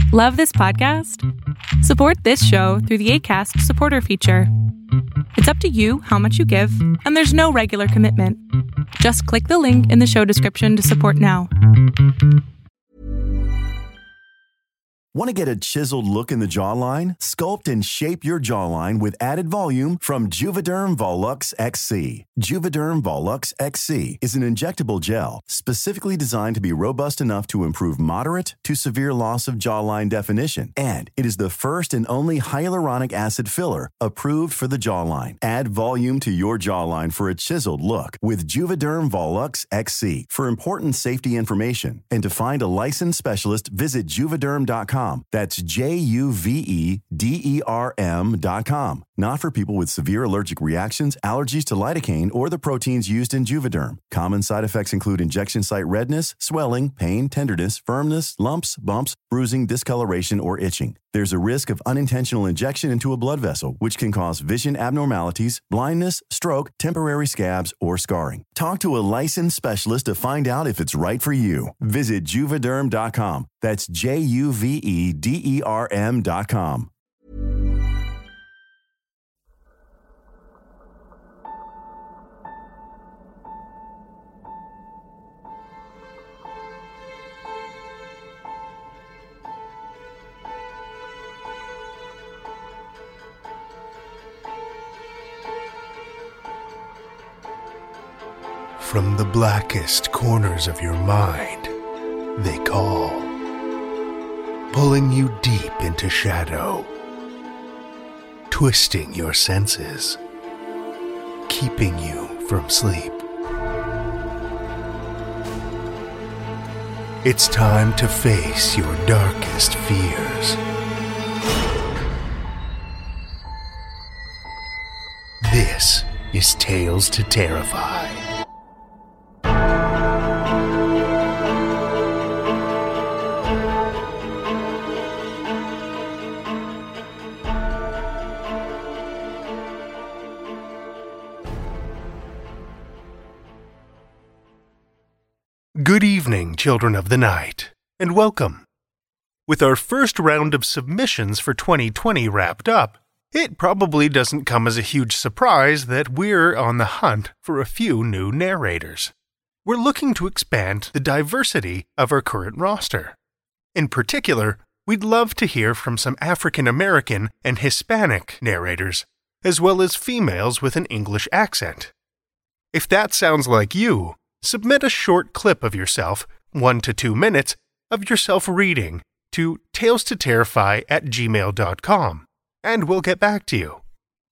Love this podcast? Support this show through the Acast supporter feature. It's up to you how much you give, and there's no regular commitment. Just click the link in the show description to support now. Want to get a chiseled look in the jawline? Sculpt and shape your jawline with added volume from Juvederm Volux XC. Juvederm Volux XC is an injectable gel specifically designed to be robust enough to improve moderate to severe loss of jawline definition. And it is the first and only hyaluronic acid filler approved for the jawline. Add volume to your jawline for a chiseled look with Juvederm Volux XC. For important safety information and to find a licensed specialist, visit juvederm.com. That's JUVEDERM.com. Not for people with severe allergic reactions, allergies to lidocaine, or the proteins used in Juvederm. Common side effects include injection site redness, swelling, pain, tenderness, firmness, lumps, bumps, bruising, discoloration, or itching. There's a risk of unintentional injection into a blood vessel, which can cause vision abnormalities, blindness, stroke, temporary scabs, or scarring. Talk to a licensed specialist to find out if it's right for you. Visit Juvederm.com. That's JUVEDERM.com. From the blackest corners of your mind, they call, pulling you deep into shadow, twisting your senses, keeping you from sleep. It's time to face your darkest fears. This is Tales to Terrify. Good evening, children of the night, and welcome. With our first round of submissions for 2020 wrapped up, it probably doesn't come as a huge surprise that we're on the hunt for a few new narrators. We're looking to expand the diversity of our current roster. In particular, we'd love to hear from some African American and Hispanic narrators, as well as females with an English accent. If that sounds like you, submit a short clip of yourself, 1 to 2 minutes, of yourself reading to talestoterrify@gmail.com, and we'll get back to you.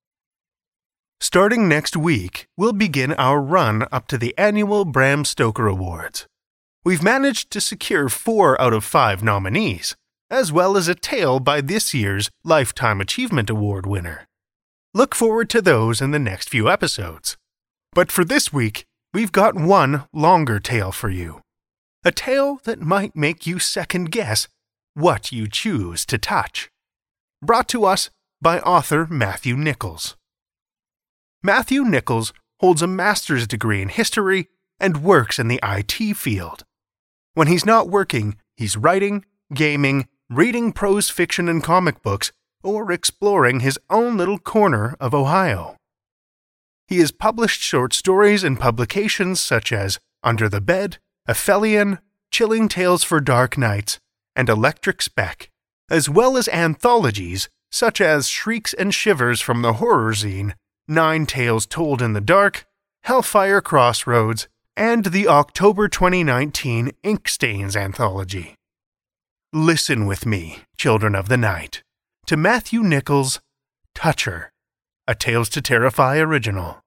Starting next week, we'll begin our run up to the annual Bram Stoker Awards. We've managed to secure 4 out of 5 nominees, as well as a tale by this year's Lifetime Achievement Award winner. Look forward to those in the next few episodes. But for this week, we've got one longer tale for you. A tale that might make you second-guess what you choose to touch. Brought to us by author Matthew Nichols. Matthew Nichols holds a master's degree in history and works in the IT field. When he's not working, he's writing, gaming, reading prose fiction and comic books, or exploring his own little corner of Ohio. He has published short stories in publications such as Under the Bed, Aphelion, Chilling Tales for Dark Nights, and Electric Speck, as well as anthologies such as Shrieks and Shivers from the Horror Zine, 9 Tales Told in the Dark, Hellfire Crossroads, and the October 2019 Inkstains anthology. Listen with me, children of the night, to Matthew Nichols' Toucher, a Tales to Terrify original.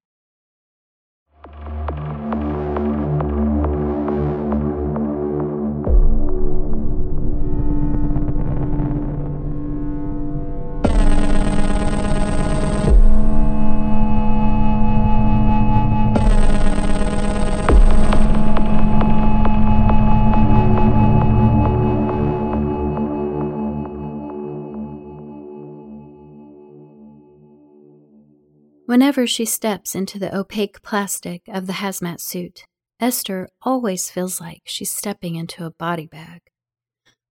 Whenever she steps into the opaque plastic of the hazmat suit, Esther always feels like she's stepping into a body bag.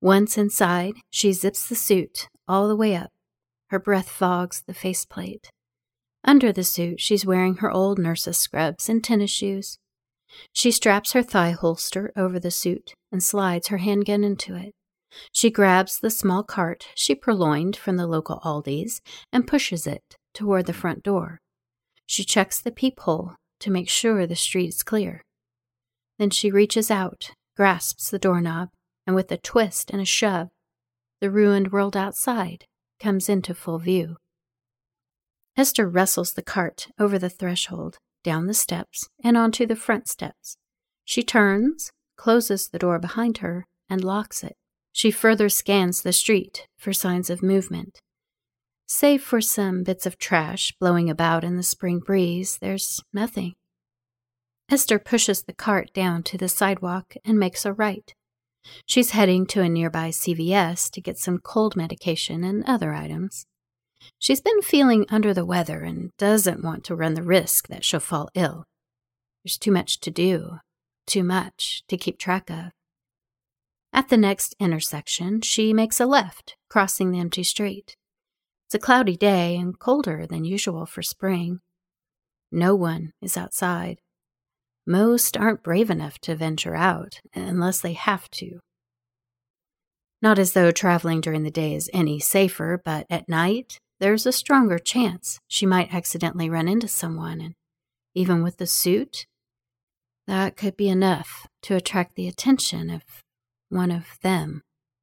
Once inside, she zips the suit all the way up. Her breath fogs the faceplate. Under the suit, she's wearing her old nurse's scrubs and tennis shoes. She straps her thigh holster over the suit and slides her handgun into it. She grabs the small cart she purloined from the local Aldi's and pushes it toward the front door. She checks the peephole to make sure the street is clear. Then she reaches out, grasps the doorknob, and with a twist and a shove, the ruined world outside comes into full view. Esther wrestles the cart over the threshold, down the steps, and onto the front steps. She turns, closes the door behind her, and locks it. She further scans the street for signs of movement. Save for some bits of trash blowing about in the spring breeze, there's nothing. Esther pushes the cart down to the sidewalk and makes a right. She's heading to a nearby CVS to get some cold medication and other items. She's been feeling under the weather and doesn't want to run the risk that she'll fall ill. There's too much to do, too much to keep track of. At the next intersection, she makes a left, crossing the empty street. It's a cloudy day and colder than usual for spring. No one is outside. Most aren't brave enough to venture out unless they have to. Not as though traveling during the day is any safer, but at night, there's a stronger chance she might accidentally run into someone, and even with the suit, that could be enough to attract the attention of one of them.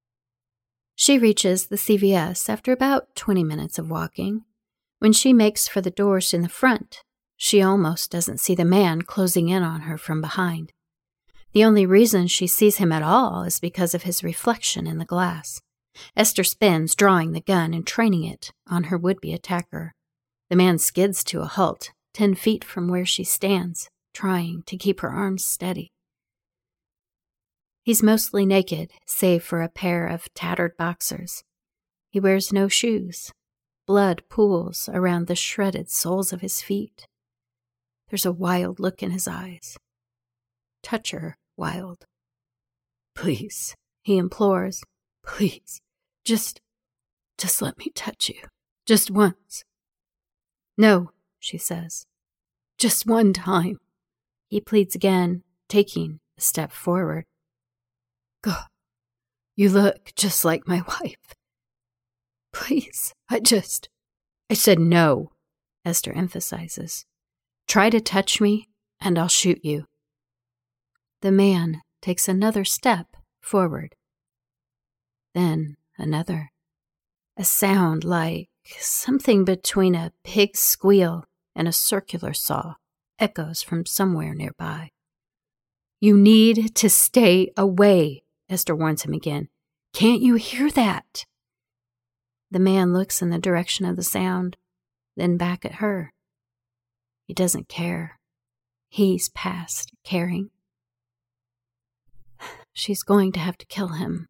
She reaches the CVS after about 20 minutes of walking. When she makes for the doors in the front, she almost doesn't see the man closing in on her from behind. The only reason she sees him at all is because of his reflection in the glass. Esther spins, drawing the gun and training it on her would-be attacker. The man skids to a halt, 10 feet from where she stands, trying to keep her arms steady. He's mostly naked, save for a pair of tattered boxers. He wears no shoes. Blood pools around the shredded soles of his feet. There's a wild look in his eyes. Touch her wild. "Please," he implores. "Please, just let me touch you. Just once." "No," she says. "Just one time." He pleads again, taking a step forward. "God, you look just like my wife. Please, I said no," Esther emphasizes. "Try to touch me, and I'll shoot you." The man takes another step forward. Then another. A sound like something between a pig's squeal and a circular saw echoes from somewhere nearby. "You need to stay away," Esther warns him again. "Can't you hear that?" The man looks in the direction of the sound, then back at her. He doesn't care. He's past caring. She's going to have to kill him.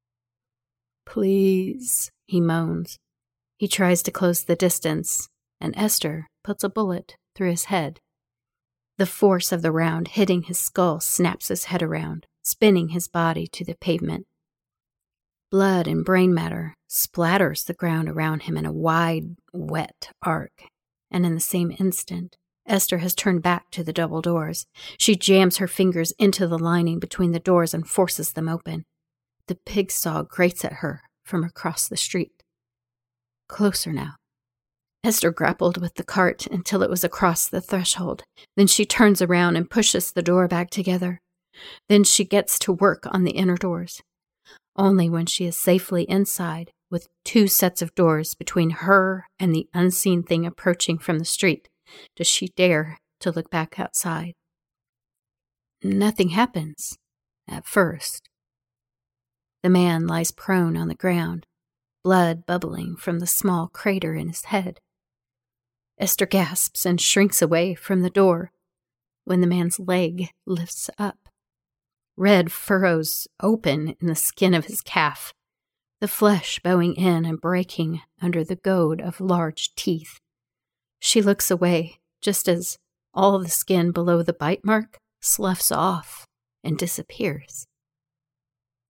"Please," he moans. He tries to close the distance, and Esther puts a bullet through his head. The force of the round hitting his skull snaps his head around, spinning his body to the pavement. Blood and brain matter splatters the ground around him in a wide, wet arc, and in the same instant, Esther has turned back to the double doors. She jams her fingers into the lining between the doors and forces them open. The pig saw grates at her from across the street. Closer now. Esther grappled with the cart until it was across the threshold. Then she turns around and pushes the door back together. Then she gets to work on the inner doors. Only when she is safely inside, with 2 sets of doors between her and the unseen thing approaching from the street, does she dare to look back outside. Nothing happens, at first. The man lies prone on the ground, blood bubbling from the small crater in his head. Esther gasps and shrinks away from the door when the man's leg lifts up. Red furrows open in the skin of his calf, the flesh bowing in and breaking under the goad of large teeth. She looks away just as all the skin below the bite mark sloughs off and disappears.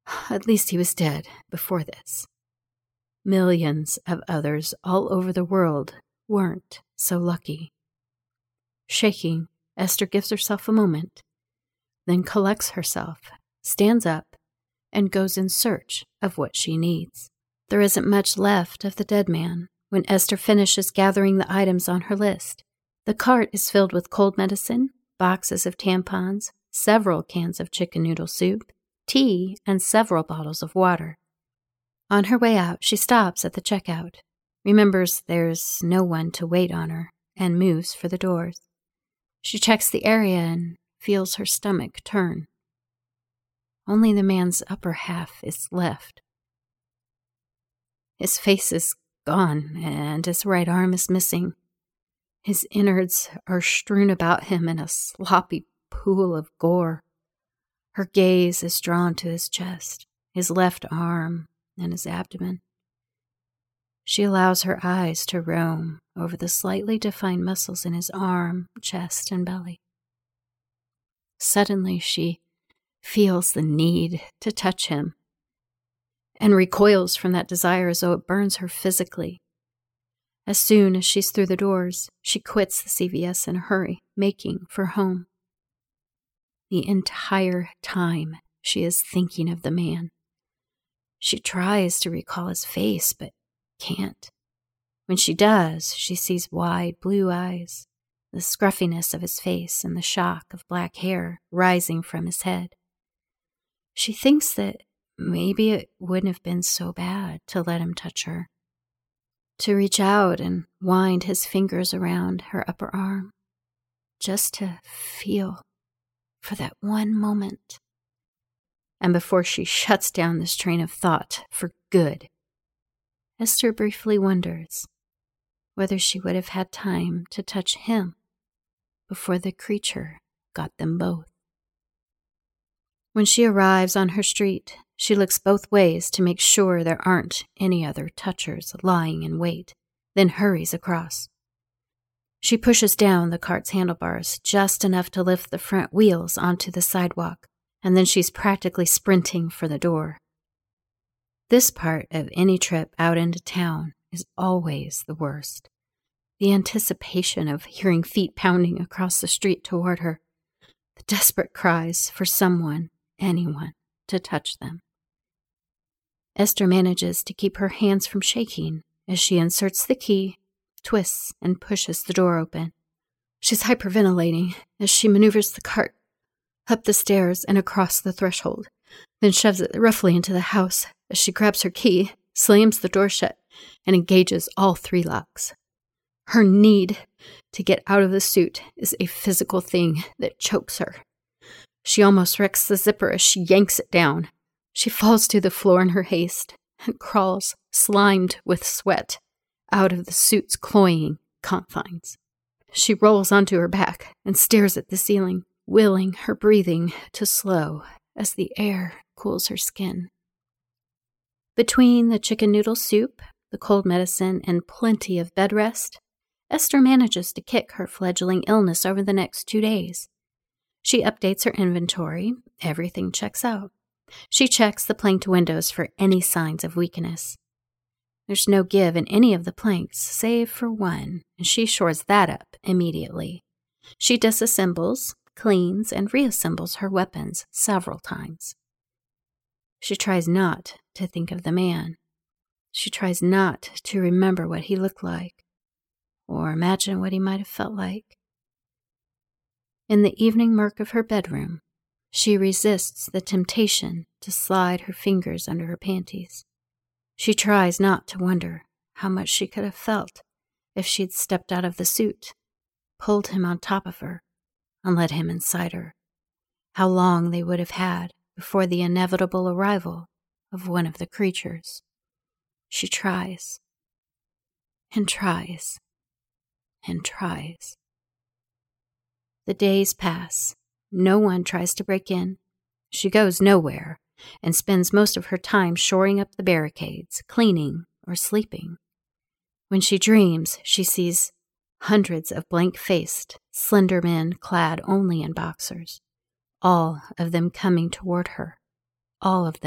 At least he was dead before this. Millions of others all over the world weren't so lucky. Shaking, Esther gives herself a moment, then collects herself, stands up, and goes in search of what she needs. There isn't much left of the dead man when Esther finishes gathering the items on her list. The cart is filled with cold medicine, boxes of tampons, several cans of chicken noodle soup, tea, and several bottles of water. On her way out, she stops at the checkout, remembers there's no one to wait on her, and moves for the doors. She checks the area and feels her stomach turn. Only the man's upper half is left. His face is gone, and his right arm is missing. His innards are strewn about him in a sloppy pool of gore. Her gaze is drawn to his chest, his left arm, and his abdomen. She allows her eyes to roam over the slightly defined muscles in his arm, chest, and belly. Suddenly, she feels the need to touch him and recoils from that desire as though it burns her physically. As soon as she's through the doors, she quits the CVS in a hurry, making for home. The entire time, she is thinking of the man. She tries to recall his face, but can't. When she does, she sees wide blue eyes, the scruffiness of his face, and the shock of black hair rising from his head. She thinks that maybe it wouldn't have been so bad to let him touch her, to reach out and wind his fingers around her upper arm, just to feel for that one moment. And before she shuts down this train of thought for good, Esther briefly wonders whether she would have had time to touch him before the creature got them both. When she arrives on her street, she looks both ways to make sure there aren't any other touchers lying in wait, then hurries across. She pushes down the cart's handlebars just enough to lift the front wheels onto the sidewalk, and then she's practically sprinting for the door. This part of any trip out into town is always the worst. The anticipation of hearing feet pounding across the street toward her, the desperate cries for someone, anyone, to touch them. Esther manages to keep her hands from shaking as she inserts the key, twists, and pushes the door open. She's hyperventilating as she maneuvers the cart up the stairs and across the threshold, then shoves it roughly into the house as she grabs her key, slams the door shut, and engages all 3 locks. Her need to get out of the suit is a physical thing that chokes her. She almost wrecks the zipper as she yanks it down. She falls to the floor in her haste and crawls, slimed with sweat, out of the suit's cloying confines. She rolls onto her back and stares at the ceiling, willing her breathing to slow as the air cools her skin. Between the chicken noodle soup, the cold medicine, and plenty of bed rest, Esther manages to kick her fledgling illness over the next 2 days. She updates her inventory. Everything checks out. She checks the planked windows for any signs of weakness. There's no give in any of the planks, save for one, and she shores that up immediately. She disassembles, cleans, and reassembles her weapons several times. She tries not to think of the man. She tries not to remember what he looked like, or imagine what he might have felt like. In the evening murk of her bedroom, she resists the temptation to slide her fingers under her panties. She tries not to wonder how much she could have felt if she'd stepped out of the suit, pulled him on top of her, and let him inside her. How long they would have had before the inevitable arrival of one of the creatures. She tries, and tries, and tries. The days pass. No one tries to break in. She goes nowhere and spends most of her time shoring up the barricades, cleaning, or sleeping. When she dreams, she sees hundreds of blank-faced, slender men clad only in boxers, all of them coming toward her, all of them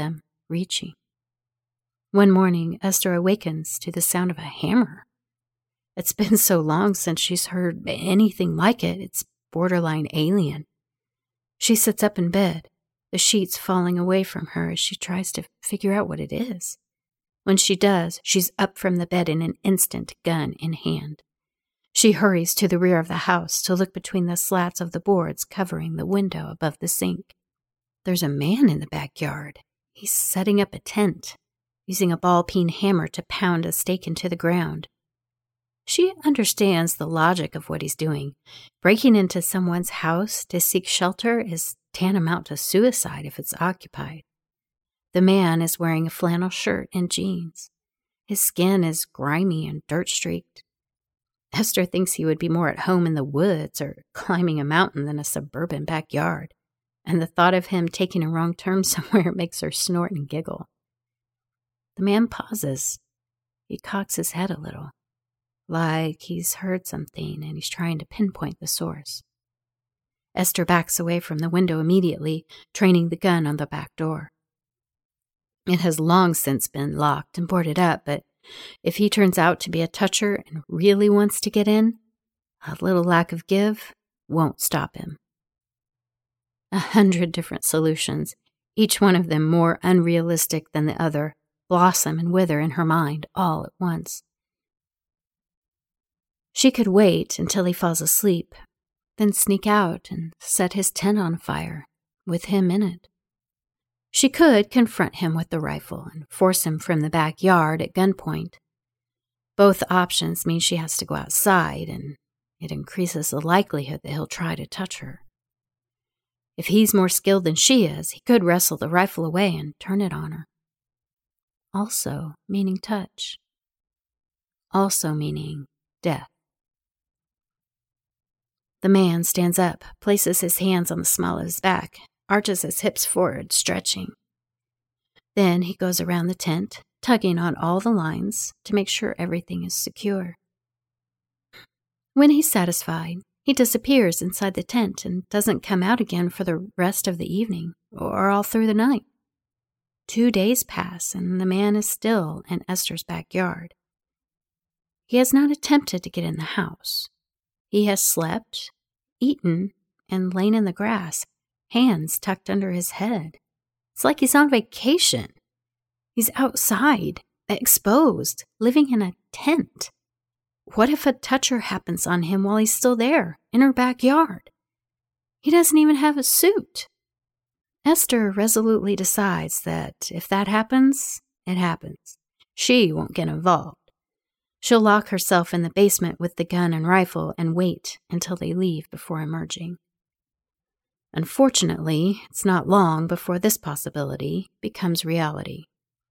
reaching. One morning, Esther awakens to the sound of a hammer. It's been so long since she's heard anything like it, it's borderline alien. She sits up in bed, the sheets falling away from her as she tries to figure out what it is. When she does, she's up from the bed in an instant, gun in hand. She hurries to the rear of the house to look between the slats of the boards covering the window above the sink. There's a man in the backyard. He's setting up a tent, using a ball-peen hammer to pound a stake into the ground. She understands the logic of what he's doing. Breaking into someone's house to seek shelter is tantamount to suicide if it's occupied. The man is wearing a flannel shirt and jeans. His skin is grimy and dirt-streaked. Esther thinks he would be more at home in the woods or climbing a mountain than a suburban backyard, and the thought of him taking a wrong turn somewhere makes her snort and giggle. The man pauses. He cocks his head a little, like he's heard something and he's trying to pinpoint the source. Esther backs away from the window immediately, training the gun on the back door. It has long since been locked and boarded up, but if he turns out to be a toucher and really wants to get in, a little lack of give won't stop him. 100 different solutions, each one of them more unrealistic than the other, blossom and wither in her mind all at once. She could wait until he falls asleep, then sneak out and set his tent on fire, with him in it. She could confront him with the rifle and force him from the backyard at gunpoint. Both options mean she has to go outside, and it increases the likelihood that he'll try to touch her. If he's more skilled than she is, he could wrestle the rifle away and turn it on her. Also meaning touch. Also meaning death. The man stands up, places his hands on the small of his back, arches his hips forward, stretching. Then he goes around the tent, tugging on all the lines to make sure everything is secure. When he's satisfied, he disappears inside the tent and doesn't come out again for the rest of the evening or all through the night. 2 days pass and the man is still in Esther's backyard. He has not attempted to get in the house. He has slept, eaten, and lain in the grass, hands tucked under his head. It's like he's on vacation. He's outside, exposed, living in a tent. What if a toucher happens on him while he's still there, in her backyard? He doesn't even have a suit. Esther resolutely decides that if that happens, it happens. She won't get involved. She'll lock herself in the basement with the gun and rifle and wait until they leave before emerging. Unfortunately, it's not long before this possibility becomes reality.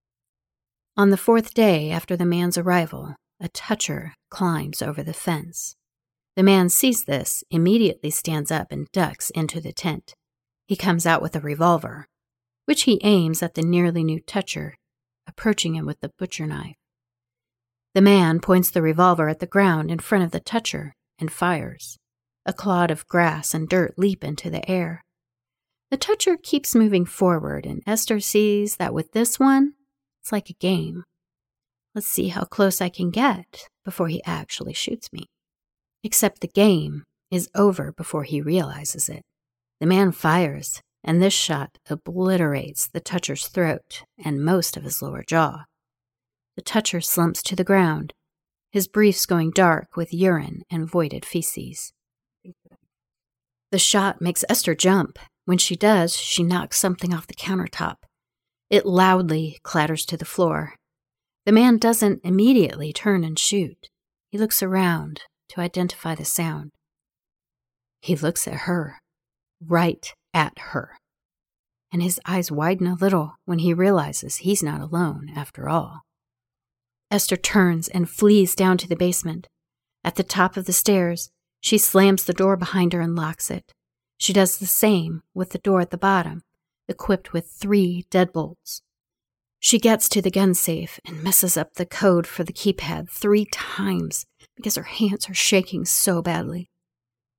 On the 4th day after the man's arrival, a toucher climbs over the fence. The man sees this, immediately stands up and ducks into the tent. He comes out with a revolver, which he aims at the nearly nude toucher, approaching him with the butcher knife. The man points the revolver at the ground in front of the toucher and fires. A clod of grass and dirt leap into the air. The toucher keeps moving forward, and Esther sees that with this one, it's like a game. Let's see how close I can get before he actually shoots me. Except the game is over before he realizes it. The man fires, and this shot obliterates the toucher's throat and most of his lower jaw. The toucher slumps to the ground, his briefs going dark with urine and voided feces. The shot makes Esther jump. When she does, she knocks something off the countertop. It loudly clatters to the floor. The man doesn't immediately turn and shoot. He looks around to identify the sound. He looks at her, right at her, and his eyes widen a little when he realizes he's not alone after all. Esther turns and flees down to the basement. At the top of the stairs, she slams the door behind her and locks it. She does the same with the door at the bottom, equipped with 3 deadbolts. She gets to the gun safe and messes up the code for the keypad 3 times because her hands are shaking so badly.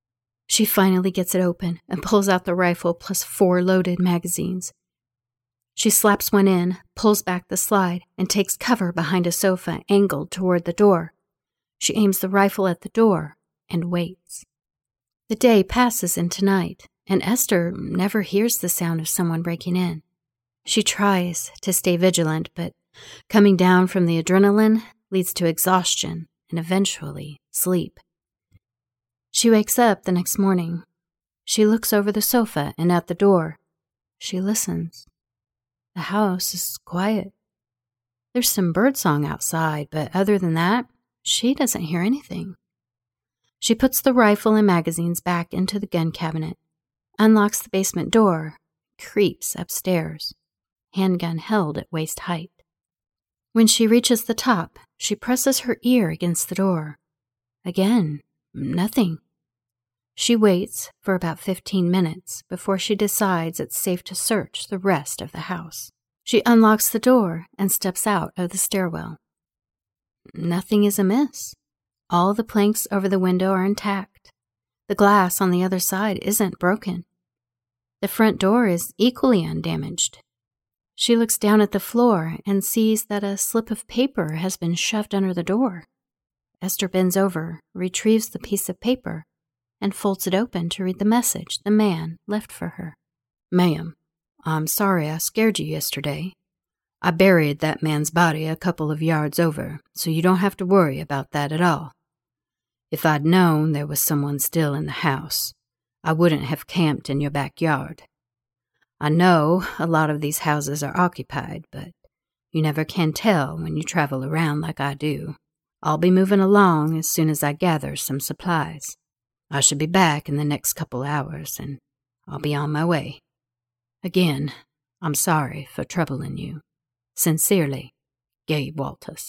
She finally gets it open and pulls out the rifle plus 4 loaded magazines. She slaps one in, pulls back the slide, and takes cover behind a sofa angled toward the door. She aims the rifle at the door and waits. The day passes into night, and Esther never hears the sound of someone breaking in. She tries to stay vigilant, but coming down from the adrenaline leads to exhaustion and eventually sleep. She wakes up the next morning. She looks over the sofa and at the door. She listens. The house is quiet. There's some birdsong outside, but other than that, she doesn't hear anything. She puts the rifle and magazines back into the gun cabinet, unlocks the basement door, creeps upstairs, handgun held at waist height. When she reaches the top, she presses her ear against the door. Again, nothing. She waits for about 15 minutes before she decides it's safe to search the rest of the house. She unlocks the door and steps out of the stairwell. Nothing is amiss. All the planks over the window are intact. The glass on the other side isn't broken. The front door is equally undamaged. She looks down at the floor and sees that a slip of paper has been shoved under the door. Esther bends over, retrieves the piece of paper, and folds it open to read the message the man left for her. "Ma'am, I'm sorry I scared you yesterday. I buried that man's body a couple of yards over, so you don't have to worry about that at all. If I'd known there was someone still in the house, I wouldn't have camped in your backyard. I know a lot of these houses are occupied, but you never can tell when you travel around like I do. I'll be moving along as soon as I gather some supplies. I should be back in the next couple hours, and I'll be on my way. Again, I'm sorry for troubling you. Sincerely, Gabe Walters."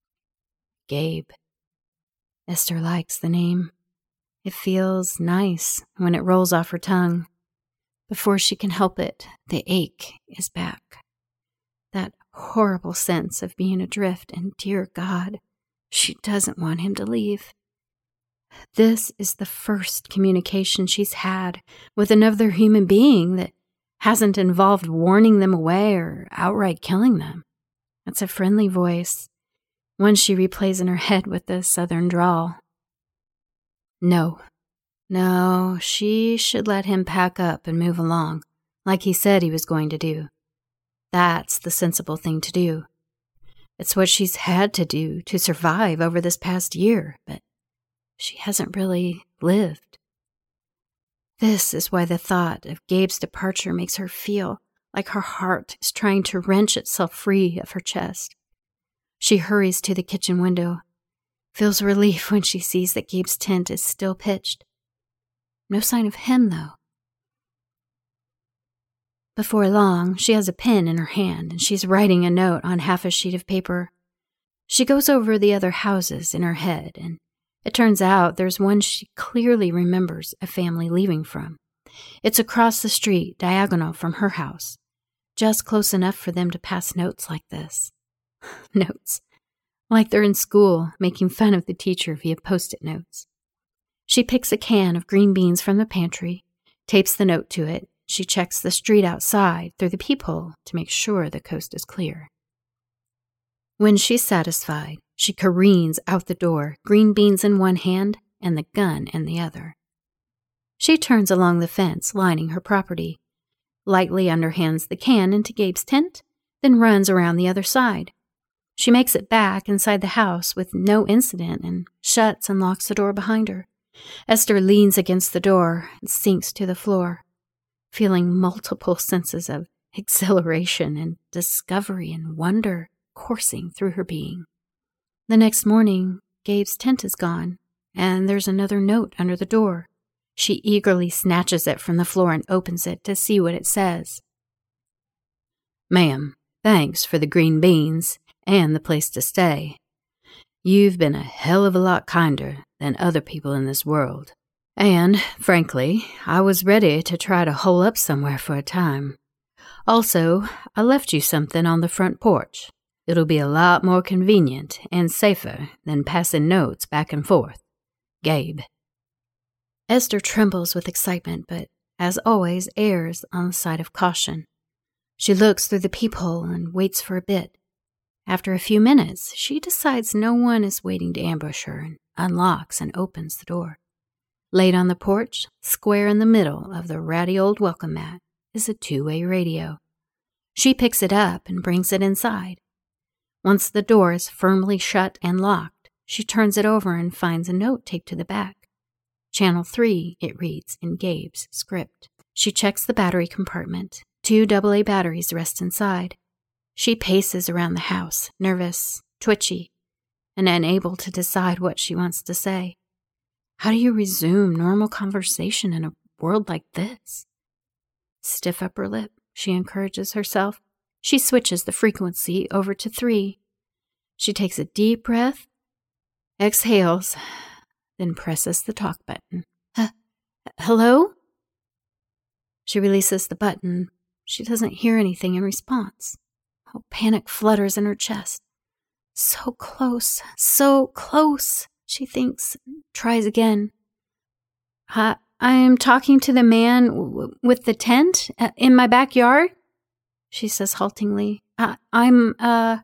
Gabe. Esther likes the name. It feels nice when it rolls off her tongue. Before she can help it, the ache is back. That horrible sense of being adrift, and dear God, she doesn't want him to leave. This is the first communication she's had with another human being that hasn't involved warning them away or outright killing them. It's a friendly voice, one she replays in her head with a southern drawl. No, she should let him pack up and move along, like he said he was going to do. That's the sensible thing to do. It's what she's had to do to survive over this past year, but she hasn't really lived. This is why the thought of Gabe's departure makes her feel like her heart is trying to wrench itself free of her chest. She hurries to the kitchen window, feels relief when she sees that Gabe's tent is still pitched. No sign of him, though. Before long, she has a pen in her hand and she's writing a note on half a sheet of paper. She goes over the other houses in her head, and it turns out there's one she clearly remembers a family leaving from. It's across the street, diagonal from her house, just close enough for them to pass notes like this. Notes. Like they're in school, making fun of the teacher via post-it notes. She picks a can of green beans from the pantry, tapes the note to it. She checks the street outside through the peephole to make sure the coast is clear. When she's satisfied, she careens out the door, green beans in one hand and the gun in the other. She turns along the fence lining her property, lightly underhands the can into Gabe's tent, then runs around the other side. She makes it back inside the house with no incident and shuts and locks the door behind her. Esther leans against the door and sinks to the floor, feeling multiple senses of exhilaration and discovery and wonder coursing through her being. The next morning, Gabe's tent is gone, and there's another note under the door. She eagerly snatches it from the floor and opens it to see what it says. "Ma'am, thanks for the green beans and the place to stay. You've been a hell of a lot kinder than other people in this world. And, frankly, I was ready to try to hole up somewhere for a time. Also, I left you something on the front porch. It'll be a lot more convenient and safer than passing notes back and forth. Gabe." Esther trembles with excitement, but, as always, errs on the side of caution. She looks through the peephole and waits for a bit. After a few minutes, she decides no one is waiting to ambush her and unlocks and opens the door. Laid on the porch, square in the middle of the ratty old welcome mat, is a two-way radio. She picks it up and brings it inside. Once the door is firmly shut and locked, she turns it over and finds a note taped to the back. Channel 3, it reads in Gabe's script. She checks the battery compartment. 2 AA batteries rest inside. She paces around the house, nervous, twitchy, and unable to decide what she wants to say. How do you resume normal conversation in a world like this? Stiff upper lip, she encourages herself. She switches the frequency over to 3. She takes a deep breath, exhales, then presses the talk button. Hello? She releases the button. She doesn't hear anything in response. Panic flutters in her chest. So close, she thinks, tries again. I'm talking to the man with the tent in my backyard, she says haltingly. I'm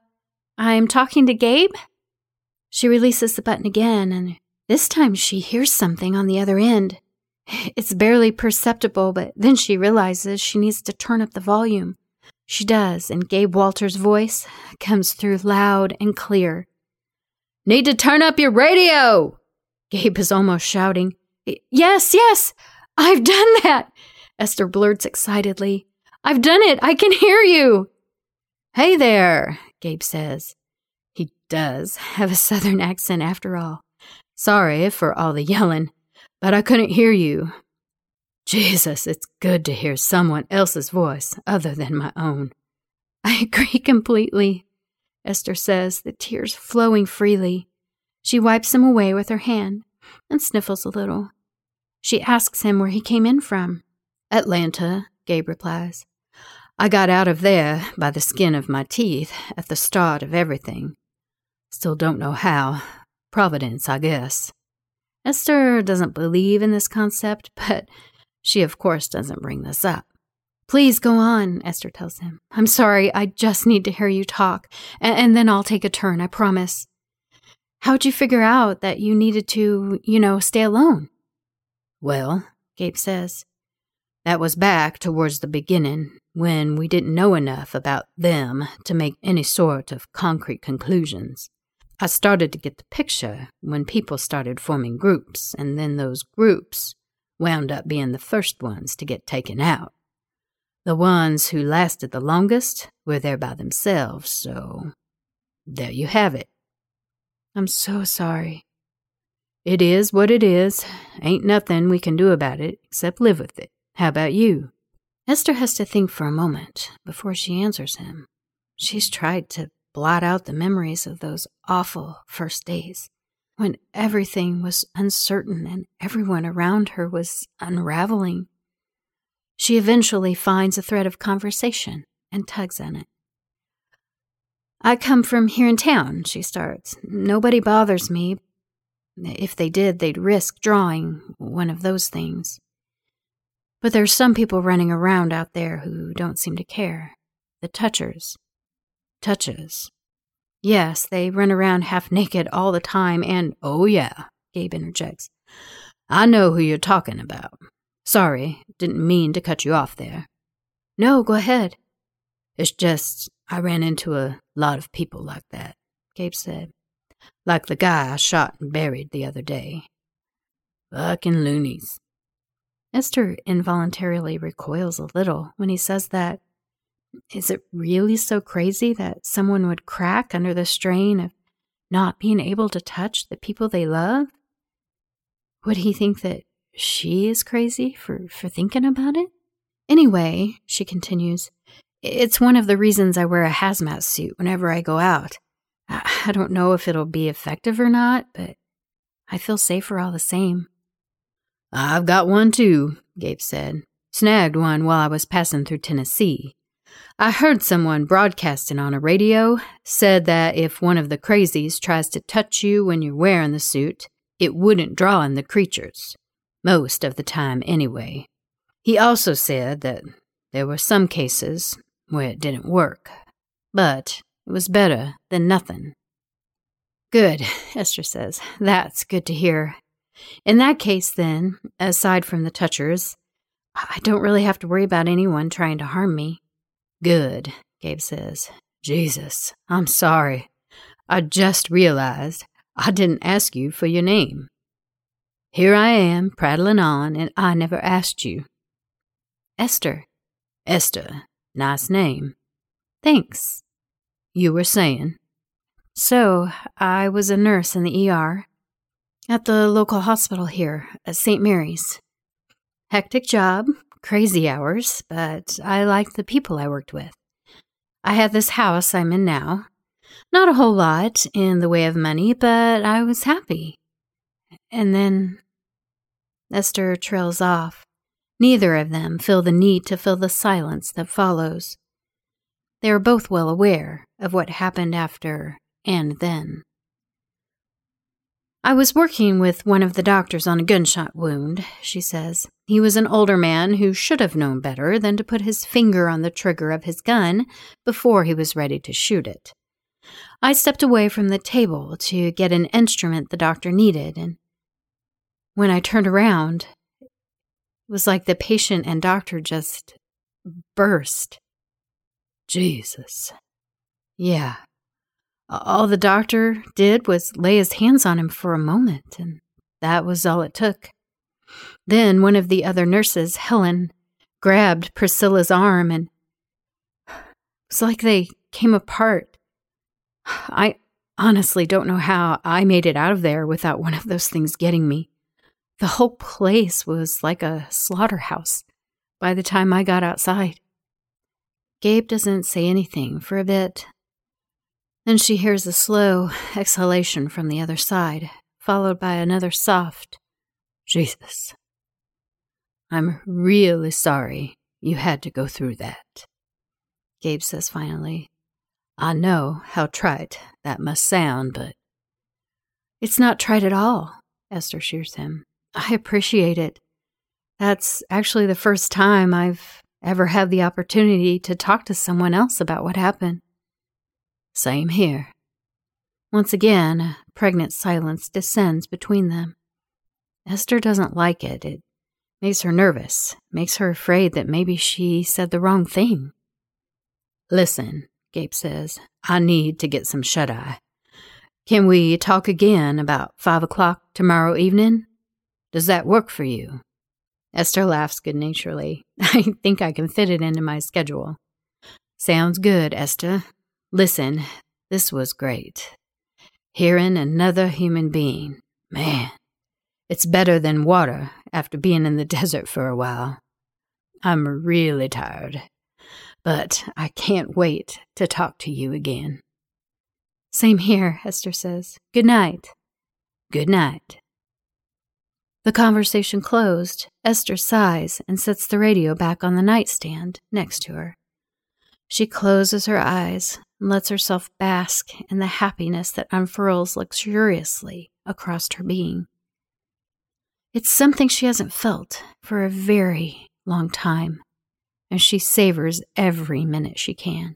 talking to Gabe? She releases the button again, and this time she hears something on the other end. It's barely perceptible, but then she realizes she needs to turn up the volume. She does, and Gabe Walters' voice comes through loud and clear. Need to turn up your radio! Gabe is almost shouting. Yes, I've done that, Esther blurts excitedly. I've done it, I can hear you. Hey there, Gabe says. He does have a southern accent after all. Sorry for all the yelling, but I couldn't hear you. Jesus, it's good to hear someone else's voice other than my own. I agree completely, Esther says, the tears flowing freely. She wipes them away with her hand and sniffles a little. She asks him where he came in from. Atlanta, Gabe replies. I got out of there by the skin of my teeth at the start of everything. Still don't know how. Providence, I guess. Esther doesn't believe in this concept, but she, of course, doesn't bring this up. Please go on, Esther tells him. I'm sorry, I just need to hear you talk, and then I'll take a turn, I promise. How'd you figure out that you needed to, stay alone? Well, Gabe says, that was back towards the beginning, when we didn't know enough about them to make any sort of concrete conclusions. I started to get the picture when people started forming groups, and then those groups wound up being the first ones to get taken out. The ones who lasted the longest were there by themselves, so there you have it. I'm so sorry. It is what it is. Ain't nothing we can do about it except live with it. How about you? Esther has to think for a moment before she answers him. She's tried to blot out the memories of those awful first days, when everything was uncertain and everyone around her was unraveling. She eventually finds a thread of conversation and tugs on it. I come from here in town, she starts. Nobody bothers me. If they did, they'd risk drawing one of those things. But there's some people running around out there who don't seem to care. The touchers. Touches. Yes, they run around half naked all the time and, oh yeah, Gabe interjects. I know who you're talking about. Sorry, didn't mean to cut you off there. No, go ahead. It's just, I ran into a lot of people like that, Gabe said. Like the guy I shot and buried the other day. Fucking loonies. Esther involuntarily recoils a little when he says that. Is it really so crazy that someone would crack under the strain of not being able to touch the people they love? Would he think that she is crazy for thinking about it? Anyway, she continues, it's one of the reasons I wear a hazmat suit whenever I go out. I don't know if it'll be effective or not, but I feel safer all the same. I've got one too, Gabe said. Snagged one while I was passing through Tennessee. I heard someone broadcasting on a radio said that if one of the crazies tries to touch you when you're wearing the suit, it wouldn't draw in the creatures. Most of the time anyway. He also said that there were some cases where it didn't work, but it was better than nothing." "Good," Esther says. "That's good to hear. In that case, then, aside from the touchers, I don't really have to worry about anyone trying to harm me." "Good," Gabe says. "Jesus, I'm sorry. I just realized I didn't ask you for your name. Here I am, prattling on, and I never asked you." "Esther." "Esther. Nice name." "Thanks." "You were saying?" "So, I was a nurse in the ER at the local hospital here at St. Mary's. Hectic job, crazy hours, but I liked the people I worked with. I had this house I'm in now. Not a whole lot in the way of money, but I was happy. And then..." Esther trails off. Neither of them feel the need to fill the silence that follows. They are both well aware of what happened after and then. "I was working with one of the doctors on a gunshot wound," she says. "He was an older man who should have known better than to put his finger on the trigger of his gun before he was ready to shoot it. I stepped away from the table to get an instrument the doctor needed, and when I turned around, it was like the patient and doctor just burst." "Jesus." "Yeah. All the doctor did was lay his hands on him for a moment, and that was all it took. Then one of the other nurses, Helen, grabbed Priscilla's arm, and it was like they came apart. I honestly don't know how I made it out of there without one of those things getting me. The whole place was like a slaughterhouse by the time I got outside." Gabe doesn't say anything for a bit. Then she hears a slow exhalation from the other side, followed by another soft, "Jesus. I'm really sorry you had to go through that," Gabe says finally. "I know how trite that must sound, but..." "It's not trite at all," Esther assures him. "I appreciate it. That's actually the first time I've ever had the opportunity to talk to someone else about what happened." "Same here." Once again, a pregnant silence descends between them. Esther doesn't like it. It makes her nervous, makes her afraid that maybe she said the wrong thing. "Listen," Gabe says, "I need to get some shut-eye. Can we talk again about 5 o'clock tomorrow evening? Does that work for you?" Esther laughs good-naturedly. "I think I can fit it into my schedule." "Sounds good, Esther. Listen, this was great. Hearing another human being. Man, it's better than water after being in the desert for a while. I'm really tired, but I can't wait to talk to you again." "Same here," Esther says. "Good night." "Good night." The conversation closed. Esther sighs and sets the radio back on the nightstand next to her. She closes her eyes and lets herself bask in the happiness that unfurls luxuriously across her being. It's something she hasn't felt for a very long time, and she savors every minute she can.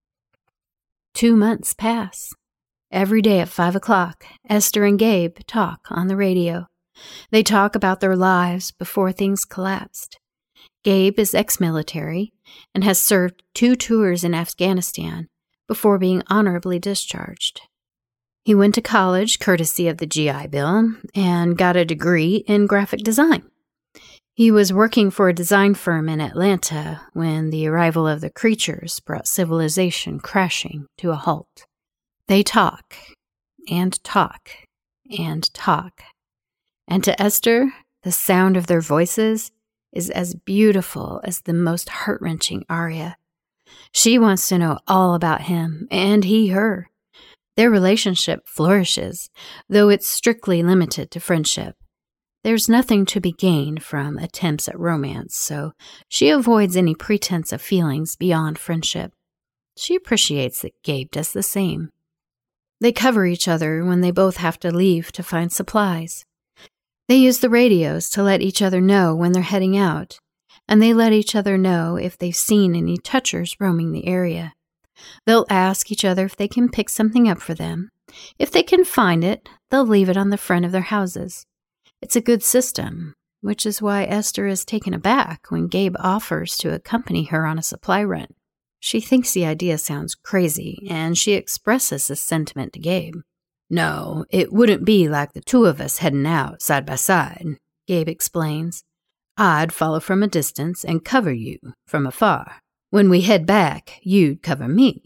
2 months pass. Every day at 5 o'clock, Esther and Gabe talk on the radio. They talk about their lives before things collapsed. Gabe is ex-military and has served 2 tours in Afghanistan before being honorably discharged. He went to college courtesy of the GI Bill and got a degree in graphic design. He was working for a design firm in Atlanta when the arrival of the creatures brought civilization crashing to a halt. They talk and talk and talk. And to Esther, the sound of their voices is as beautiful as the most heart-wrenching aria. She wants to know all about him, and he her. Their relationship flourishes, though it's strictly limited to friendship. There's nothing to be gained from attempts at romance, so she avoids any pretense of feelings beyond friendship. She appreciates that Gabe does the same. They cover each other when they both have to leave to find supplies. They use the radios to let each other know when they're heading out, and they let each other know if they've seen any touchers roaming the area. They'll ask each other if they can pick something up for them. If they can find it, they'll leave it on the front of their houses. It's a good system, which is why Esther is taken aback when Gabe offers to accompany her on a supply run. She thinks the idea sounds crazy, and she expresses this sentiment to Gabe. "No, it wouldn't be like the two of us heading out side by side," Gabe explains. "I'd follow from a distance and cover you from afar. When we head back, you'd cover me."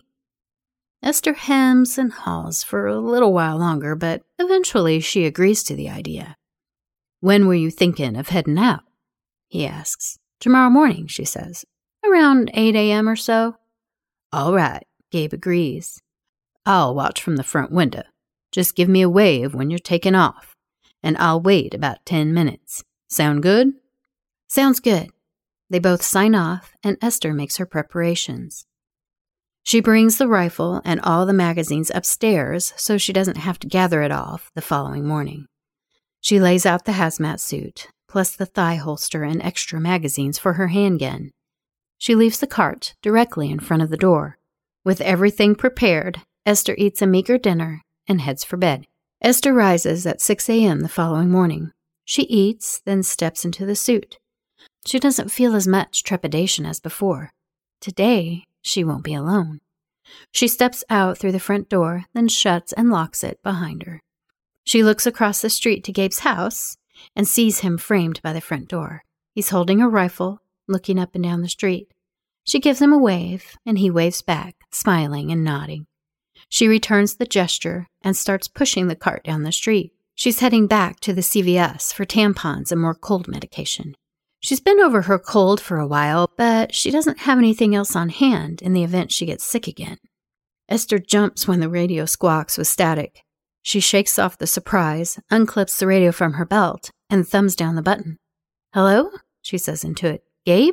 Esther hems and haws for a little while longer, but eventually she agrees to the idea. "When were you thinking of heading out?" he asks. "Tomorrow morning," she says. "Around 8 a.m. or so." "All right," Gabe agrees. "I'll watch from the front window. Just give me a wave when you're taking off, and I'll wait about 10 minutes. Sound good?" "Sounds good." They both sign off, and Esther makes her preparations. She brings the rifle and all the magazines upstairs so she doesn't have to gather it all the following morning. She lays out the hazmat suit, plus the thigh holster and extra magazines for her handgun. She leaves the cart directly in front of the door. With everything prepared, Esther eats a meager dinner and heads for bed. Esther rises at 6 a.m. the following morning. She eats, then steps into the suit. She doesn't feel as much trepidation as before. Today, she won't be alone. She steps out through the front door, then shuts and locks it behind her. She looks across the street to Gabe's house and sees him framed by the front door. He's holding a rifle, looking up and down the street. She gives him a wave, and he waves back, smiling and nodding. She returns the gesture and starts pushing the cart down the street. She's heading back to the CVS for tampons and more cold medication. She's been over her cold for a while, but she doesn't have anything else on hand in the event she gets sick again. Esther jumps when the radio squawks with static. She shakes off the surprise, unclips the radio from her belt, and thumbs down the button. "Hello?" she says into it. "Gabe?"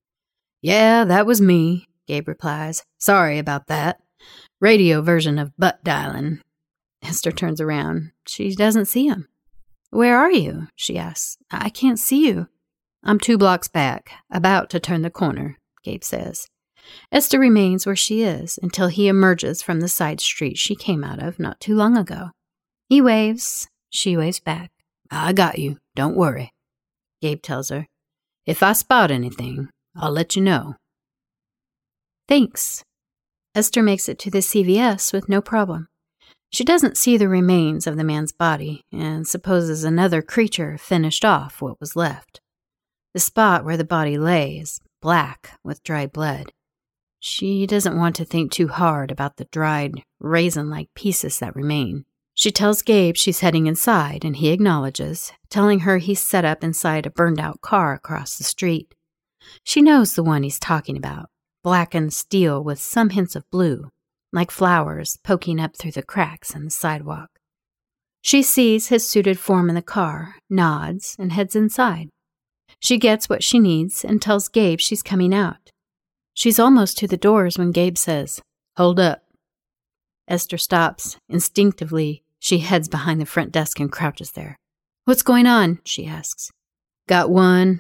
"Yeah, that was me," Gabe replies. "Sorry about that. Radio version of butt dialing." Esther turns around. She doesn't see him. "Where are you?" she asks. "I can't see you." "I'm 2 blocks back, about to turn the corner," Gabe says. Esther remains where she is until he emerges from the side street she came out of not too long ago. He waves. She waves back. "I got you. Don't worry," Gabe tells her. "If I spot anything, I'll let you know." "Thanks." Esther makes it to the CVS with no problem. She doesn't see the remains of the man's body and supposes another creature finished off what was left. The spot where the body lay is black with dried blood. She doesn't want to think too hard about the dried, raisin-like pieces that remain. She tells Gabe she's heading inside, and he acknowledges, telling her he's set up inside a burned-out car across the street. She knows the one he's talking about, blackened steel with some hints of blue, like flowers poking up through the cracks in the sidewalk. She sees his suited form in the car, nods, and heads inside. She gets what she needs and tells Gabe she's coming out. She's almost to the doors when Gabe says, "Hold up." Esther stops. Instinctively, she heads behind the front desk and crouches there. "What's going on?" she asks. "Got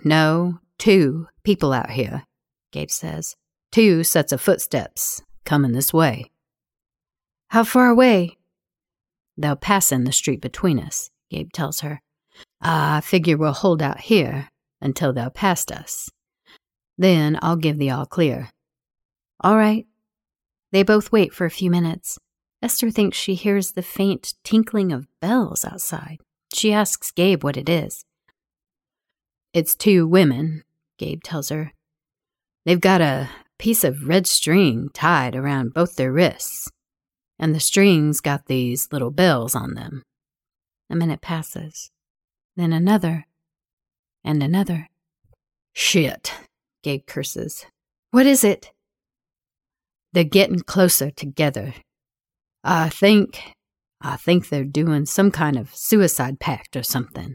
2 people out here," Gabe says. 2 sets of footsteps coming this way." "How far away?" "They'll pass in the street between us," Gabe tells her. "I figure we'll hold out here until they're past us. Then I'll give the all clear." "All right." They both wait for a few minutes. Esther thinks she hears the faint tinkling of bells outside. She asks Gabe what it is. "It's 2 women," Gabe tells her. "They've got a piece of red string tied around both their wrists, and the string's got these little bells on them." A minute passes. Then another. And another. "Shit," Gabe curses. "What is it?" "They're getting closer together. I think they're doing some kind of suicide pact or something.